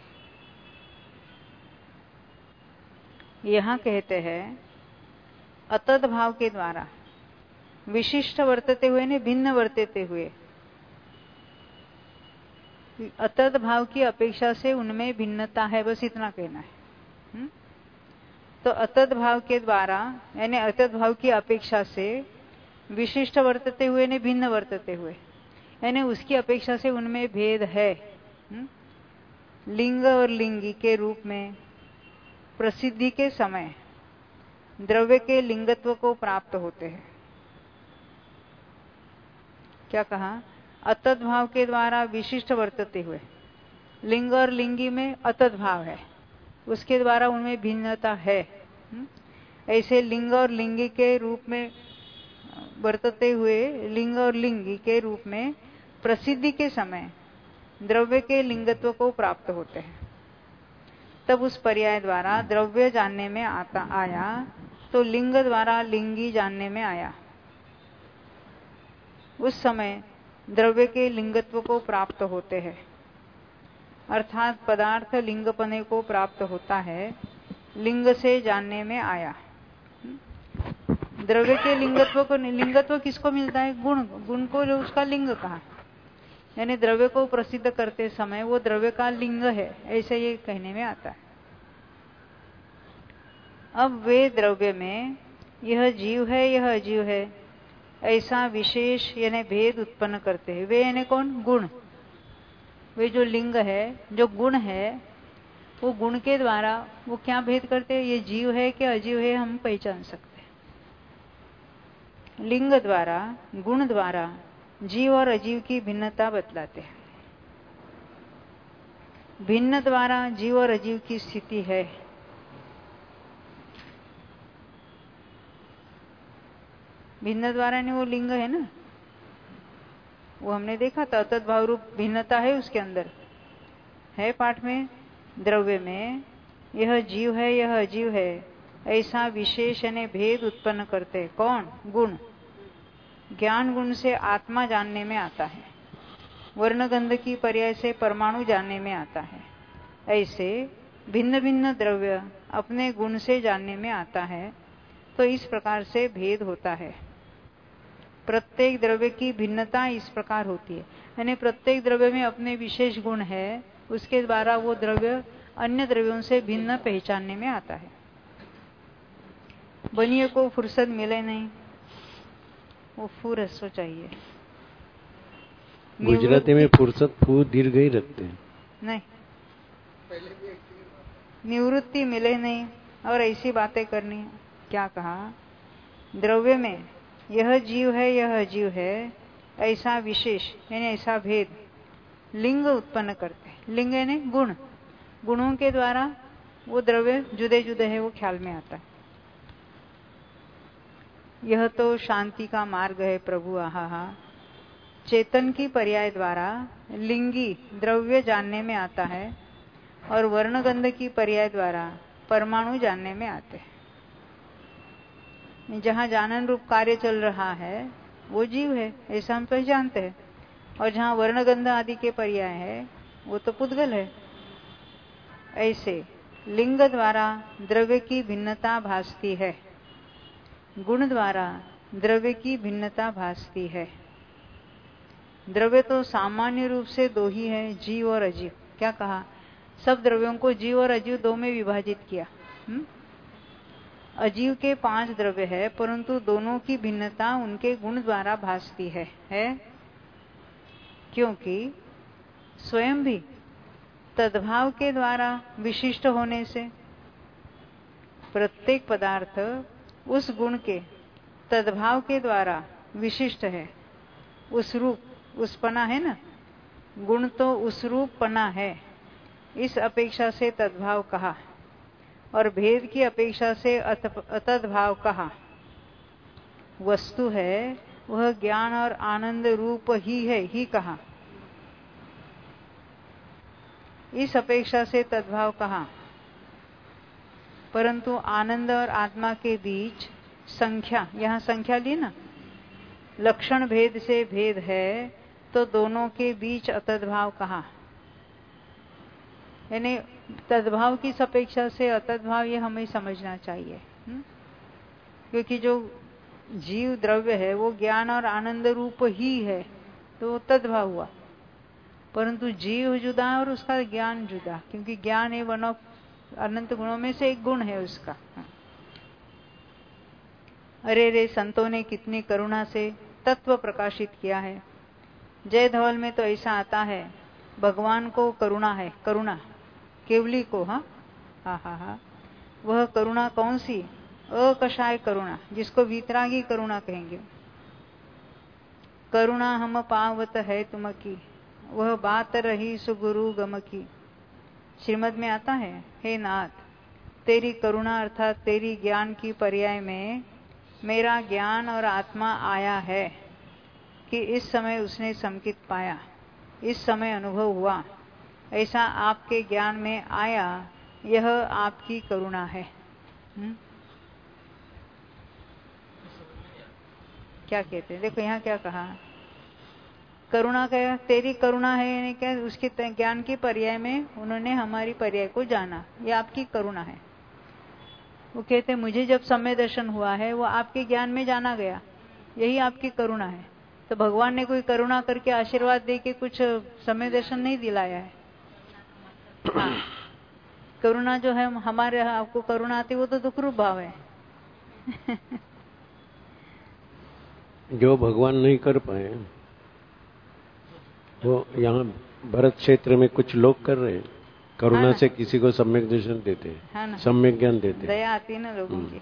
यहाँ कहते हैं अतद भाव के द्वारा विशिष्ट वर्तते हुए ने भिन्न वर्तते हुए, अतद भाव की अपेक्षा से उनमें भिन्नता है, बस इतना कहना है। तो अतद भाव के द्वारा यानी अतद भाव की अपेक्षा से विशिष्ट वर्तते हुए ने भिन्न वर्तते हुए, यानी उसकी अपेक्षा से उनमें भेद है। लिंग और लिंगी के रूप में प्रसिद्धि के समय द्रव्य के लिंगत्व को प्राप्त होते हैं। क्या कहा? अतद भाव के द्वारा विशिष्ट वर्तते हुए, लिंग और लिंगी में अतद भाव है, उसके द्वारा उनमें भिन्नता है। ऐसे लिंग और लिंगी के रूप में वर्तते हुए, लिंग और लिंगी के रूप में प्रसिद्धि के समय द्रव्य के लिंगत्व को प्राप्त होते हैं। तब उस पर्याय द्वारा द्रव्य जानने में आया तो लिंग द्वारा लिंगी जानने में आया। उस समय द्रव्य के लिंगत्व को प्राप्त होते हैं, अर्थात पदार्थ लिंगपने को प्राप्त होता है, लिंग से जानने में आया। द्रव्य के लिंगत्व को, लिंगत्व किसको मिलता है? गुण को जो उसका लिंग कहा, यानी द्रव्य को प्रसिद्ध करते समय वो द्रव्य का लिंग है, ऐसे ये कहने में आता है। अब वे द्रव्य में यह जीव है यह अजीव है ऐसा विशेष यानी भेद उत्पन्न करते हैं। वे यानी कौन? गुण। वे जो लिंग है, जो गुण है, वो गुण के द्वारा वो क्या भेद करते हैं? ये जीव है कि अजीव है हम पहचान सकते हैं। लिंग द्वारा, गुण द्वारा जीव और अजीव की भिन्नता बतलाते हैं। भिन्न द्वारा जीव और अजीव की स्थिति है। भिन्न द्वारा ने वो लिंग है ना, वो हमने देखा था, तद्भाव रूप भिन्नता है उसके अंदर है। पाठ में द्रव्य में यह जीव है यह अजीव है ऐसा विशेष यानी भेद उत्पन्न करते हैं। कौन? गुण। ज्ञान गुण से आत्मा जानने में आता है, वर्णगंध की पर्याय से परमाणु जानने में आता है। ऐसे भिन्न भिन्न द्रव्य अपने गुण से जानने में आता है, तो इस प्रकार से भेद होता है। प्रत्येक द्रव्य की भिन्नता इस प्रकार होती है, यानी प्रत्येक द्रव्य में अपने विशेष गुण है, उसके द्वारा वो द्रव्य अन्य द्रव्यों से भिन्न पहचानने में आता है। बनिए को फुर्सत मिले नहीं, वो फुरसो चाहिए। गुजराती में फुर्सत फू दीर्घ ही रखते हैं। नहीं, निवृत्ति मिले नहीं और ऐसी बातें करनी। क्या कहा? द्रव्य में यह जीव है यह अजीव है ऐसा विशेष यानी ऐसा भेद लिंग उत्पन्न करते हैं। लिंग यानी गुण, गुणों के द्वारा वो द्रव्य जुदे जुदे है वो ख्याल में आता है। यह तो शांति का मार्ग है प्रभु आहा। चेतन की पर्याय द्वारा लिंगी द्रव्य जानने में आता है और वर्णगंध की पर्याय द्वारा परमाणु जानने में आते हैं। जहाँ जानन रूप कार्य चल रहा है वो जीव है ऐसा हम पहचानते हैं, और जहाँ वर्णगंध आदि के पर्याय है वो तो पुद्गल है। ऐसे लिंग द्वारा द्रव्य की भिन्नता भासती है, गुण द्वारा द्रव्य की भिन्नता भासती है। द्रव्य तो सामान्य रूप से दो ही है, जीव और अजीव। क्या कहा? सब द्रव्यों को जीव और अजीव दो में विभाजित किया। अजीव के 5 द्रव्य है, परंतु दोनों की भिन्नता उनके गुण द्वारा भासती है? क्योंकि स्वयं भी तद्भाव के द्वारा विशिष्ट होने से प्रत्येक पदार्थ उस गुण के तद्भाव के द्वारा विशिष्ट है। उस रूप, उस पना है ना, गुण तो उस रूप पना है, इस अपेक्षा से तद्भाव कहा, और भेद की अपेक्षा से अतद्भाव कहा। वस्तु है वह ज्ञान और आनंद रूप ही है ही कहा, इस अपेक्षा से तद्भाव कहा। परंतु आनंद और आत्मा के बीच संख्या, यहां संख्या ली ना, लक्षण भेद से भेद है, तो दोनों के बीच अतद्भाव कहा। यानी तद्भाव की अपेक्षा से अतद्भाव, ये हमें समझना चाहिए। क्योंकि जो जीव द्रव्य है वो ज्ञान और आनंद रूप ही है, तो तद्भाव हुआ। परंतु जीव जुदा और उसका ज्ञान जुदा, क्योंकि ज्ञान है वन ऑफ अनंत गुणों में से एक गुण है उसका। अरे रे, संतों ने कितनी करुणा से तत्व प्रकाशित किया है। जय धवल में तो ऐसा आता है, भगवान को करुणा है, करुणा केवली को। हाँ, वह करुणा कौन सी? अकषाय करुणा, जिसको वीतरागी करुणा कहेंगे। करुणा हम पावत है तुम की, वह बात रही सुगुरु गम की। श्रीमद में आता है, हे नाथ, तेरी करुणा अर्थात तेरी ज्ञान की पर्याय में मेरा ज्ञान और आत्मा आया है कि इस समय उसने संकित पाया, इस समय अनुभव हुआ, ऐसा आपके ज्ञान में आया, यह आपकी करुणा है। क्या कहते हैं? देखो यहाँ क्या कहा, करुणा का तेरी करुणा है, यानी क्या? उसके ज्ञान की पर्याय में उन्होंने हमारी पर्याय को जाना, ये आपकी करुणा है। वो कहते मुझे जब सम्य दर्शन हुआ है वो आपके ज्ञान में जाना गया, यही आपकी करुणा है। तो भगवान ने कोई करुणा करके आशीर्वाद दे के कुछ सम्य दर्शन नहीं दिलाया है। हाँ, करुणा जो है हमारे, आपको करुणा आती वो तो दुख रूप भाव है। जो भगवान नहीं कर पाए वो यहाँ भरत क्षेत्र में कुछ लोग कर रहे हैं, करुणा से किसी को सम्यक दर्शन देते हैं, सम्यक ज्ञान देते हैं, दया आती है ना लोगों की।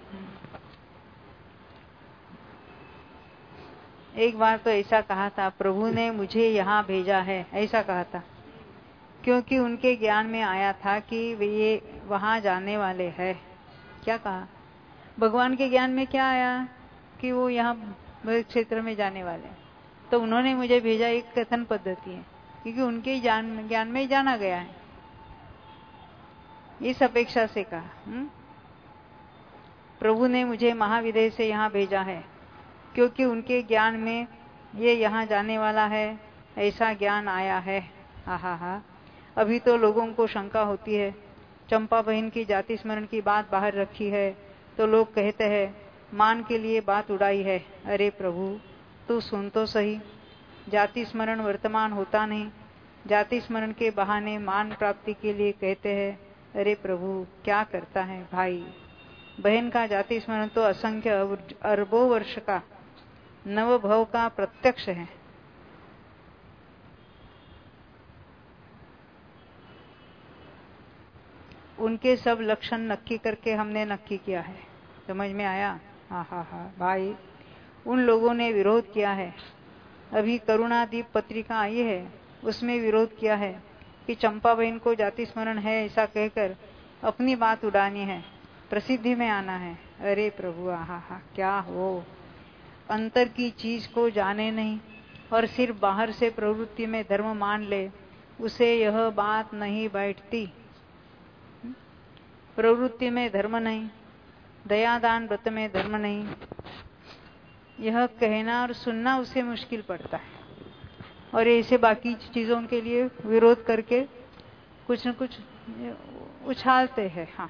एक बार तो ऐसा कहा था, प्रभु ने मुझे यहाँ भेजा है, ऐसा कहा था, क्योंकि उनके ज्ञान में आया था कि ये वहां जाने वाले हैं। क्या कहा? भगवान के ज्ञान में क्या आया कि वो यहाँ क्षेत्र में जाने वाले हैं, तो उन्होंने मुझे भेजा, एक कथन पद्धति है, क्योंकि उनके ज्ञान में जाना गया है, इस अपेक्षा से कहा। प्रभु ने मुझे महाविदेह से यहाँ भेजा है, क्योंकि उनके ज्ञान में ये यहाँ जाने वाला है, ऐसा ज्ञान आया है। हा। अभी तो लोगों को शंका होती है, चंपा बहन की जाति स्मरण की बात बाहर रखी है, तो लोग कहते हैं मान के लिए बात उड़ाई है। अरे प्रभु, तू सुन तो सही, जाति स्मरण वर्तमान होता नहीं, जाति स्मरण के बहाने मान प्राप्ति के लिए कहते हैं। अरे प्रभु, क्या करता है भाई, बहन का जाति स्मरण तो असंख्य अरबों वर्ष का नव भव का प्रत्यक्ष है। उनके सब लक्षण नक्की करके हमने नक्की किया है। समझ में आया? हाँ भाई, उन लोगों ने विरोध किया है। अभी करुणादीप पत्रिका आई है, उसमें विरोध किया है कि चंपा बहन को जाति स्मरण है ऐसा कहकर अपनी बात उड़ानी है, प्रसिद्धि में आना है। अरे प्रभु, हा, क्या हो, अंतर की चीज को जाने नहीं और सिर्फ बाहर से प्रवृत्ति में धर्म मान ले, उसे यह बात नहीं बैठती। प्रवृत्ति में धर्म नहीं, दयादान व्रत में धर्म नहीं, यह कहना और सुनना उसे मुश्किल पड़ता है, और ऐसे बाकी चीजों के लिए विरोध करके कुछ न कुछ उछालते हैं। हाँ,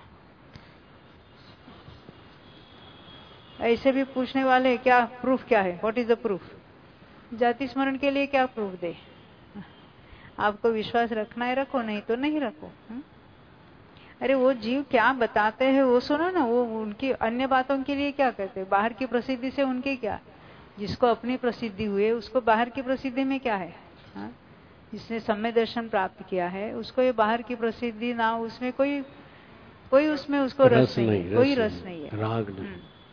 ऐसे भी पूछने वाले क्या प्रूफ क्या है, व्हाट इज द प्रूफ? जाति स्मरण के लिए क्या प्रूफ दे? आपको विश्वास रखना है रखो, नहीं तो नहीं रखो। अरे वो जीव क्या बताते हैं वो सुनो ना। वो उनकी अन्य बातों के लिए क्या कहते हैं? बाहर की प्रसिद्धि से उनके क्या, जिसको अपनी प्रसिद्धि हुई उसको बाहर की प्रसिद्धि में क्या है? हाँ? जिसने सम्यक दर्शन प्राप्त किया है उसको ये बाहर की प्रसिद्धि ना, उसमें कोई उसमें उसको रस नहीं है, कोई रस नहीं है, राग नहीं।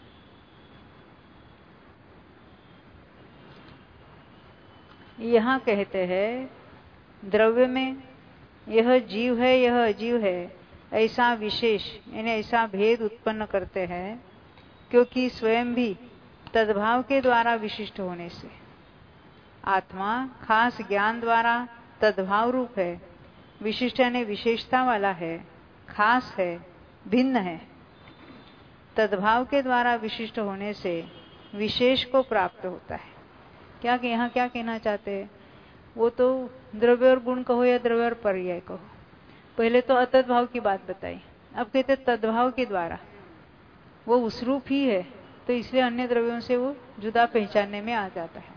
यहाँ कहते हैं द्रव्य में यह जीव है यह अजीव है ऐसा विशेष यानी ऐसा भेद उत्पन्न करते हैं, क्योंकि स्वयं भी तद्भाव के द्वारा विशिष्ट होने से आत्मा खास ज्ञान द्वारा तद्भाव रूप है, विशिष्ट यानी विशेषता वाला है, खास है, भिन्न है। तद्भाव के द्वारा विशिष्ट होने से विशेष को प्राप्त होता है। क्या कि यहाँ क्या कहना चाहते हैं? वो तो द्रव्य और गुण कहो या द्रव्य और पर्याय कहो, पहले तो अतद्भाव की बात बताई, अब कहते तद्भाव के द्वारा वो उस रूप ही है, तो इसलिए अन्य द्रव्यों से वो जुदा पहचानने में आ जाता है।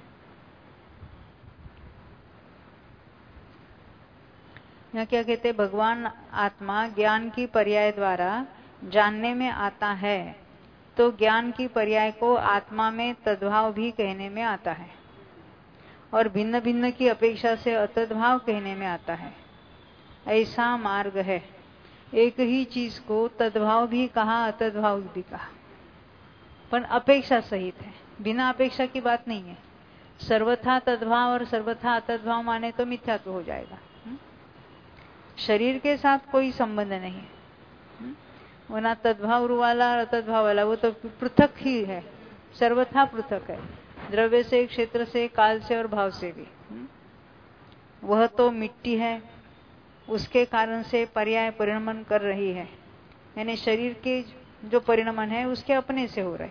यहाँ क्या कहते हैं? भगवान आत्मा ज्ञान की पर्याय द्वारा जानने में आता है, तो ज्ञान की पर्याय को आत्मा में तद्भाव भी कहने में आता है और भिन्न भिन्न की अपेक्षा से अतद्भाव कहने में आता है। ऐसा मार्ग है। एक ही चीज को तद्भाव भी कहा अतद्भाव भी कहा, पर अपेक्षा सहित है, बिना अपेक्षा की बात नहीं है। सर्वथा तद्भाव और सर्वथा अतद्भाव माने तो मिथ्यात्व हो जाएगा। शरीर के साथ कोई संबंध नहीं है, वो ना तद्भाव वाला और अतद्भाव वाला, वो तो पृथक ही है, सर्वथा पृथक है, द्रव्य से, क्षेत्र से, काल से और भाव से भी। वह तो मिट्टी है, उसके कारण से पर्याय परिणमन कर रही है, यानी शरीर के जो परिणमन है उसके अपने से हो रहे।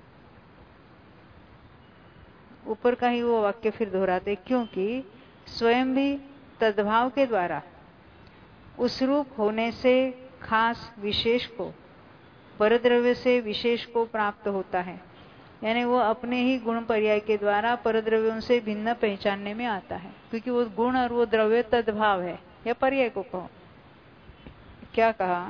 ऊपर का ही वो वाक्य फिर दोहराते, क्योंकि स्वयं भी तद्भाव के द्वारा उस रूप होने से खास विशेष को, परद्रव्य से विशेष को प्राप्त होता है, यानी वो अपने ही गुण पर्याय के द्वारा परद्रव्यों से भिन्न पहचानने में आता है, क्योंकि वो गुण और वो द्रव्य तद्भाव है या पर्याय को कहो। क्या कहा?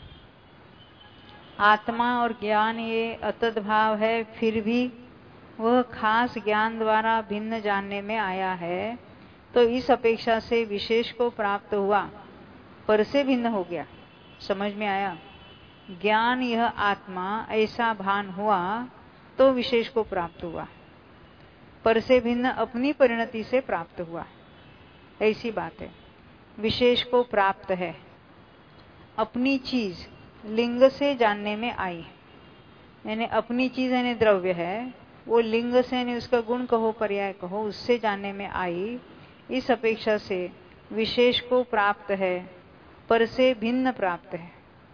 आत्मा और ज्ञान ये अतद्भाव है, फिर भी वह खास ज्ञान द्वारा भिन्न जानने में आया है, तो इस अपेक्षा से विशेष को प्राप्त हुआ, पर से भिन्न हो गया। समझ में आया? ज्ञान यह आत्मा ऐसा भान हुआ तो विशेष को प्राप्त हुआ, पर से भिन्न अपनी परिणति से प्राप्त हुआ, ऐसी बात है। विशेष को प्राप्त है, अपनी चीज लिंग से जानने में आई, यानी अपनी चीज यानी द्रव्य है, वो लिंग से यानी उसका गुण कहो पर्याय कहो उससे जानने में आई, इस अपेक्षा से विशेष को प्राप्त है, पर से भिन्न प्राप्त है।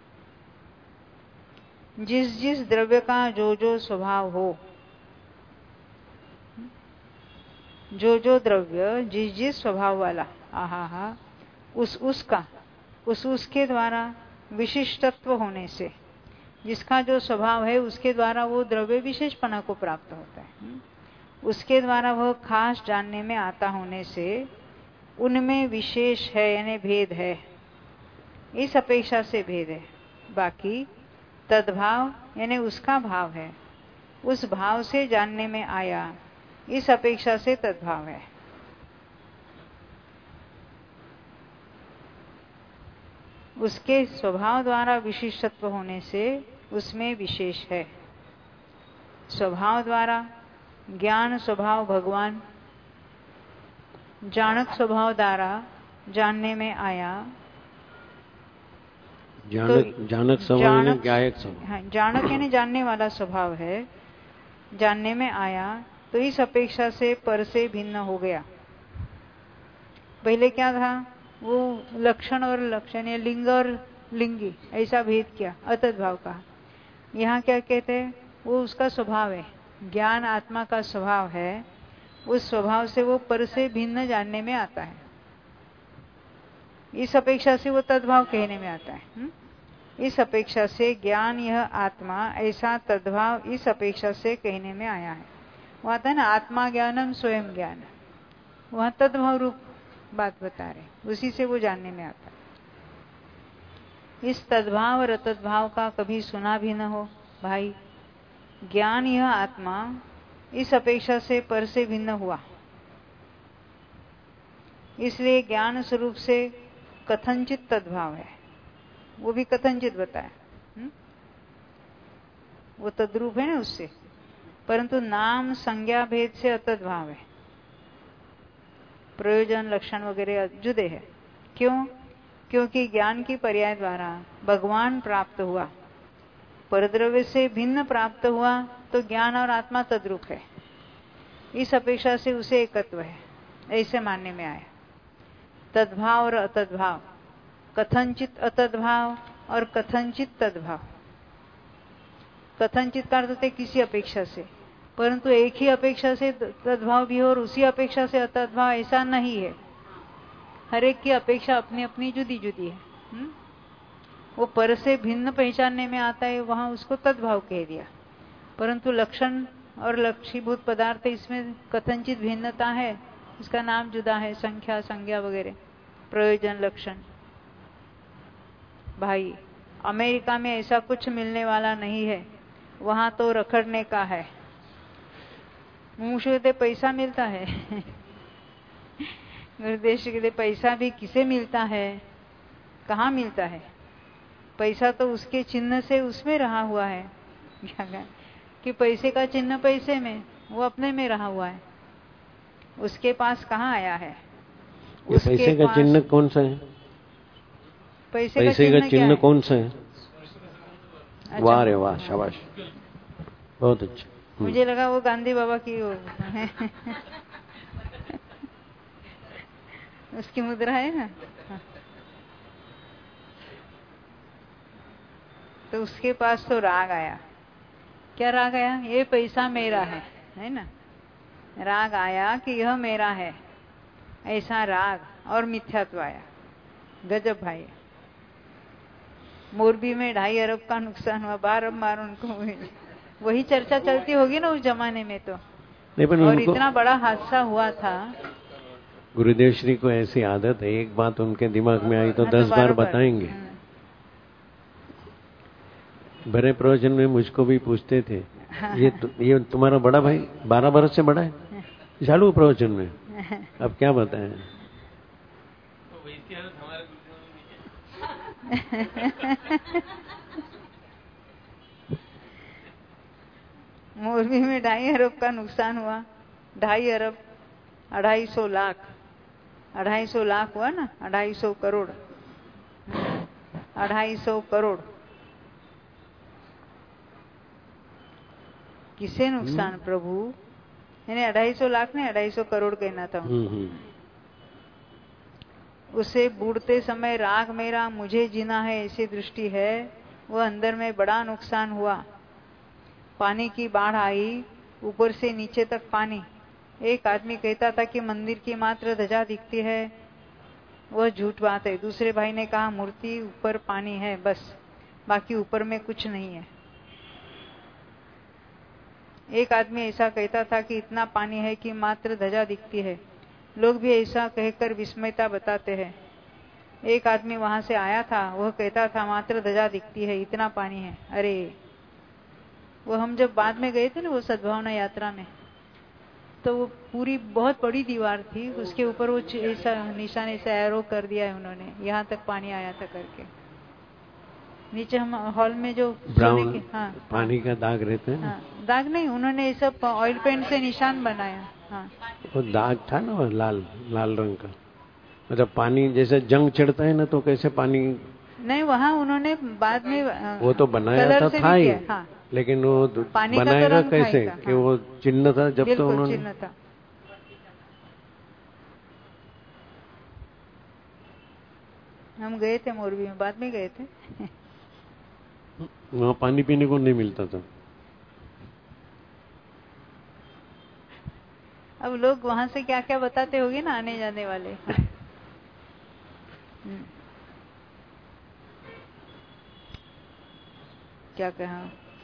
जिस जिस द्रव्य का जो जो स्वभाव हो, जो जो द्रव्य जिस जिस स्वभाव वाला, आहा उसके द्वारा विशिष्टत्व होने से, जिसका जो स्वभाव है उसके द्वारा वो द्रव्य विशेषपना को प्राप्त होता है, उसके द्वारा वह खास जानने में आता होने से उनमें विशेष है यानी भेद है, इस अपेक्षा से भेद है। बाकी तद्भाव यानी उसका भाव है, उस भाव से जानने में आया, इस अपेक्षा से तद्भाव है। उसके स्वभाव द्वारा विशिष्टत्व होने से उसमें विशेष है। स्वभाव द्वारा ज्ञान स्वभाव भगवान, जानक स्वभाव द्वारा जानने में आया, जानक स्वभाव, ज्ञायक स्वभाव। हाँ, जानक यानी जानने वाला स्वभाव है, जानने में आया तो इस अपेक्षा से पर से भिन्न हो गया। पहले क्या था? वो लक्षण और लक्षण या लिंग और लिंगी ऐसा भेद किया, अतद्भाव का। यहाँ क्या कहते हैं? वो उसका स्वभाव है, ज्ञान आत्मा का स्वभाव है, उस स्वभाव से वो पर से भिन्न जानने में आता है, इस अपेक्षा से वो तद्भाव कहने में आता है। इस अपेक्षा से ज्ञान यह आत्मा, ऐसा तद्भाव इस अपेक्षा से कहने में आया है। वो आता है ना आत्मा ज्ञानम स्वयं ज्ञान, वहां तद्भाव रूप बात बता रहे, उसी से वो जानने में आता है। इस तद्भाव और अतद्भाव का कभी सुना भी न हो भाई। ज्ञान यह आत्मा इस अपेक्षा से पर से भिन्न हुआ, इसलिए ज्ञान स्वरूप से कथनचित तद्भाव है, वो भी कथनचित बताया। वो तद्रूप है ना उससे, परंतु नाम संज्ञा भेद से अतद्भाव है, प्रयोजन लक्षण वगैरह जुदे है। क्यों? क्योंकि ज्ञान की पर्याय द्वारा भगवान प्राप्त हुआ, परद्रव्य से भिन्न प्राप्त हुआ, तो ज्ञान और आत्मा तद्रूप है, इस अपेक्षा से उसे एकत्व है, ऐसे मानने में आया। तद्भाव और अतद्भाव, कथनचित अतद्भाव और कथनचित तद्भाव। कथनचित का अर्थ होता है किसी अपेक्षा से, परंतु एक ही अपेक्षा से तद्भाव भी हो और उसी अपेक्षा से अतद्भाव, ऐसा नहीं है। हर एक की अपेक्षा अपनी अपनी जुदी जुदी है। वो पर से भिन्न पहचानने में आता है, वहां उसको तद्भाव कह दिया, परंतु लक्षण और लक्षीभूत पदार्थ इसमें कथनचित भिन्नता है, इसका नाम जुदा है, संख्या संज्ञा वगैरह, प्रयोजन लक्षण। भाई अमेरिका में ऐसा कुछ मिलने वाला नहीं है, वहां तो रखड़ने का है। मुझे पैसा मिलता है गुरुदेव के लिए पैसा भी किसे मिलता है, कहाँ मिलता है? पैसा तो उसके चिन्ह से उसमें रहा हुआ है कि पैसे का चिन्ह पैसे में, वो अपने में रहा हुआ है, उसके पास कहाँ आया है? ये पैसे का चिन्ह कौन सा है? पैसे का चिन्ह कौन सा है? अच्छा, वाह रे वाह, शाबाश, बहुत अच्छा। मुझे लगा वो गांधी बाबा की उसकी मुद्रा है ना, तो उसके पास तो राग आया। क्या राग आया? ये पैसा मेरा है ना, राग आया कि यह मेरा है, ऐसा राग और मिथ्यात्व आया। गजब भाई। मोरबी में 2.5 अरब का नुकसान हुआ, बार उनको वही चर्चा चलती होगी ना उस जमाने में तो, और इतना बड़ा हादसा हुआ था। गुरुदेव श्री को ऐसी आदत है, एक बात उनके दिमाग में आई तो 10 बार बताएंगे। बड़े प्रवचन में मुझको भी पूछते थे, ये तुम्हारा बड़ा भाई 12 बरस से बड़ा है, चालू प्रवचन में, अब क्या बताएं? मोरबी में 2.5 अरब का नुकसान हुआ। 2.5 अरब 250 लाख, 250 लाख हुआ ना, 250 करोड़, 250 करोड़ किसे नुकसान प्रभु? यानी 250 लाख ने 250 करोड़ कहना था। उसे बूढ़ते समय राग मेरा मुझे जीना है ऐसी दृष्टि है, वो अंदर में बड़ा नुकसान हुआ। पानी की बाढ़ आई, ऊपर से नीचे तक पानी। एक आदमी कहता था कि मंदिर की मात्र ध्वजा दिखती है, वह झूठ बात है। दूसरे भाई ने कहा मूर्ति ऊपर पानी है बस, बाकी ऊपर में कुछ नहीं है। एक आदमी ऐसा कहता था कि इतना पानी है कि मात्र ध्वजा दिखती है। लोग भी ऐसा कहकर विस्मयता बताते हैं। एक आदमी वहां से आया था, वह कहता था मात्र ध्वजा दिखती है, इतना पानी है। अरे वो हम जब बाद में गए थे ना वो सद्भावना यात्रा में, तो वो पूरी बहुत बड़ी दीवार थी, उसके ऊपर वो ऐसा निशान ऐसा एरो कर दिया है उन्होंने, यहाँ तक पानी आया था करके। नीचे हम हॉल में जो ब्राउन पानी का दाग रहते हैं। हाँ, दाग नहीं, उन्होंने ये सब ऑयल पेंट से निशान बनाया। हाँ, वो दाग था ना वो लाल रंग का, मतलब पानी जैसे जंग चढ़ता है ना तो कैसे पानी नहीं, वहाँ उन्होंने बाद में वो तो बनाया था ही। हाँ, लेकिन वो बनाएगा तो कैसे कि वो चिन्ह था जब तो उन्होंने चिन्ह था। हम गए थे मोरबी में, बाद में गए थे वहाँ पानी पीने को नहीं मिलता था। अब लोग वहां से क्या क्या बताते होंगे ना आने जाने वाले। क्या कहा?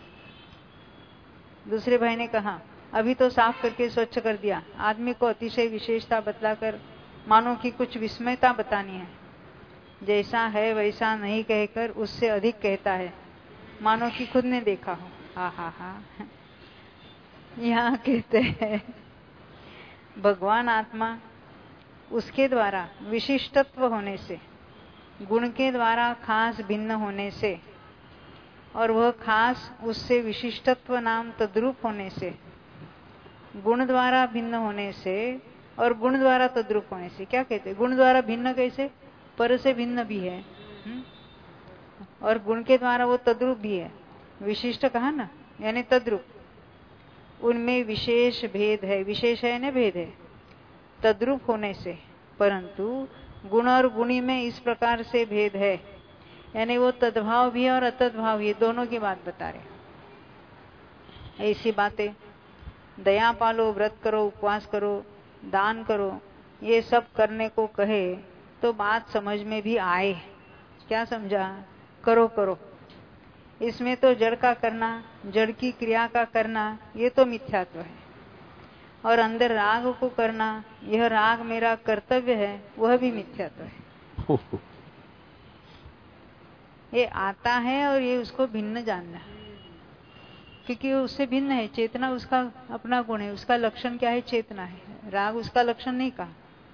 दूसरे भाई ने कहा, अभी तो साफ करके स्वच्छ कर दिया। आदमी को अतिशय विशेषता बतलाकर मानो कि कुछ विस्मयता बतानी है। जैसा है वैसा नहीं कहकर उससे अधिक कहता है, मानो कि खुद ने देखा हो। हा। यहाँ कहते हैं भगवान आत्मा उसके द्वारा विशिष्टत्व होने से, गुण के द्वारा खास भिन्न होने से, और वह खास उससे विशिष्टत्व नाम तद्रूप होने से, गुण द्वारा भिन्न होने से और गुण द्वारा तद्रूप होने से। क्या कहते हैं? गुण द्वारा भिन्न कैसे? पर से भिन्न भी है, और गुण के द्वारा वो तद्रूप भी है। विशिष्ट कहा ना, यानी तद्रूप। उनमें विशेष भेद है। विशेष है ना, भेद है तद्रूप होने से। परंतु गुण और गुणी में इस प्रकार से भेद है, यानी वो तद्भाव भी है और अतद्भाव भी, दोनों की बात बता रहे। ऐसी बातें दया पालो, व्रत करो, उपवास करो, दान करो, ये सब करने को कहे तो बात समझ में भी आए। क्या समझा? करो करो। इसमें तो जड़ का करना, जड़ की क्रिया का करना, ये तो मिथ्यात्व है। और अंदर राग को करना, यह राग मेरा कर्तव्य है, वह भी मिथ्यात्व है। ये आता है और ये उसको भिन्न जानना, क्योंकि वो उससे भिन्न है। चेतना उसका अपना गुण है, उसका लक्षण क्या है? चेतना है। राग उसका लक्षण नहीं कहा।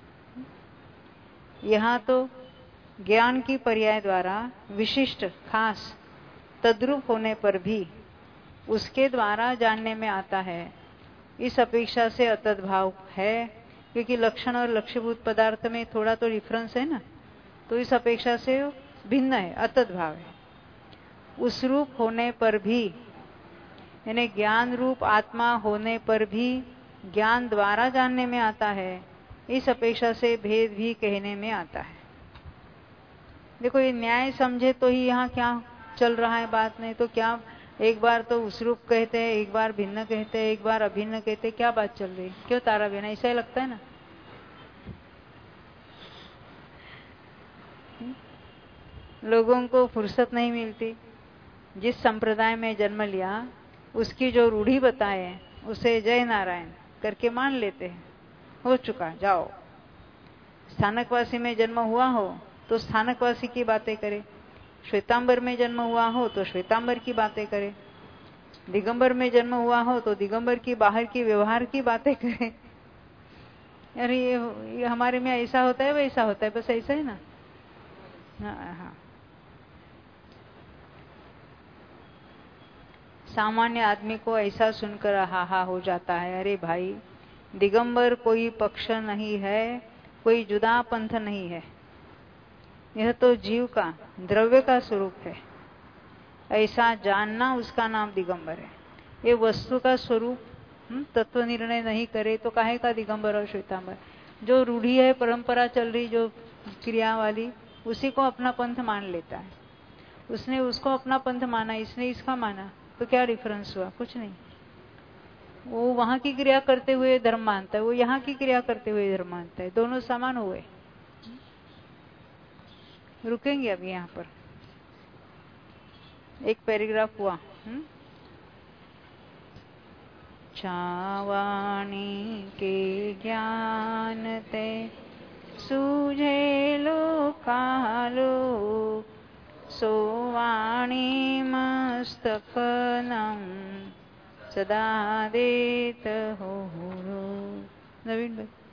यहाँ तो ज्ञान की पर्याय द्वारा विशिष्ट, खास, तद्रूप होने पर भी उसके द्वारा जानने में आता है। इस अपेक्षा से अतद्भाव है, क्योंकि लक्षण और लक्ष्यभूत पदार्थ में थोड़ा तो डिफरेंस है ना, तो इस अपेक्षा से भिन्न है, अतद्भाव है। उस रूप होने पर भी, यानी ज्ञान रूप आत्मा होने पर भी ज्ञान द्वारा जानने में आता है। इस अपेक्षा से भेद भी कहने में आता है। देखो, ये न्याय समझे तो ही यहाँ क्या चल रहा है बात, नहीं तो क्या एक बार तो उस रूप कहते हैं, एक बार भिन्न कहते हैं, एक बार अभिन्न कहते हैं। क्या बात चल रही? क्यों तारा बिना? ऐसा ही लगता है ना। लोगों को फुर्सत नहीं मिलती। जिस संप्रदाय में जन्म लिया उसकी जो रूढ़ी बताए उसे जय नारायण करके मान लेते हैं। हो चुका, जाओ। स्थानकवासी में जन्म हुआ हो तो स्थानकवासी की बातें करे, श्वेतांबर में जन्म हुआ हो तो श्वेतांबर की बातें करे, दिगंबर में जन्म हुआ हो तो दिगंबर की बाहर की व्यवहार की बातें करे। अरे ये हमारे में ऐसा होता है, वैसा होता है, बस ऐसा है ना। हाँ। सामान्य आदमी को ऐसा सुनकर हा हो जाता है, अरे भाई, दिगंबर कोई पक्ष नहीं है, कोई जुदा पंथ नहीं है, यह तो जीव का, द्रव्य का स्वरूप है। ऐसा जानना, उसका नाम दिगंबर है। ये वस्तु का स्वरूप तत्व निर्णय नहीं करे तो काहे का दिगंबर और श्वेतांबर? जो रूढ़ी है, परंपरा चल रही, जो क्रिया वाली, उसी को अपना पंथ मान लेता है। उसने उसको अपना पंथ माना, इसने इसका माना, तो क्या डिफरेंस हुआ? कुछ नहीं। वो वहां की क्रिया करते हुए धर्म मानता है, वो यहाँ की क्रिया करते हुए धर्म मानता है, दोनों समान हुए। रुकेंगे अभी यहाँ पर, एक पैराग्राफ हुआ। छावाणी के ज्ञान ते सूझे लो कालो, सोवाणी मस्तक नम सदा देत हो। नवीन भाई।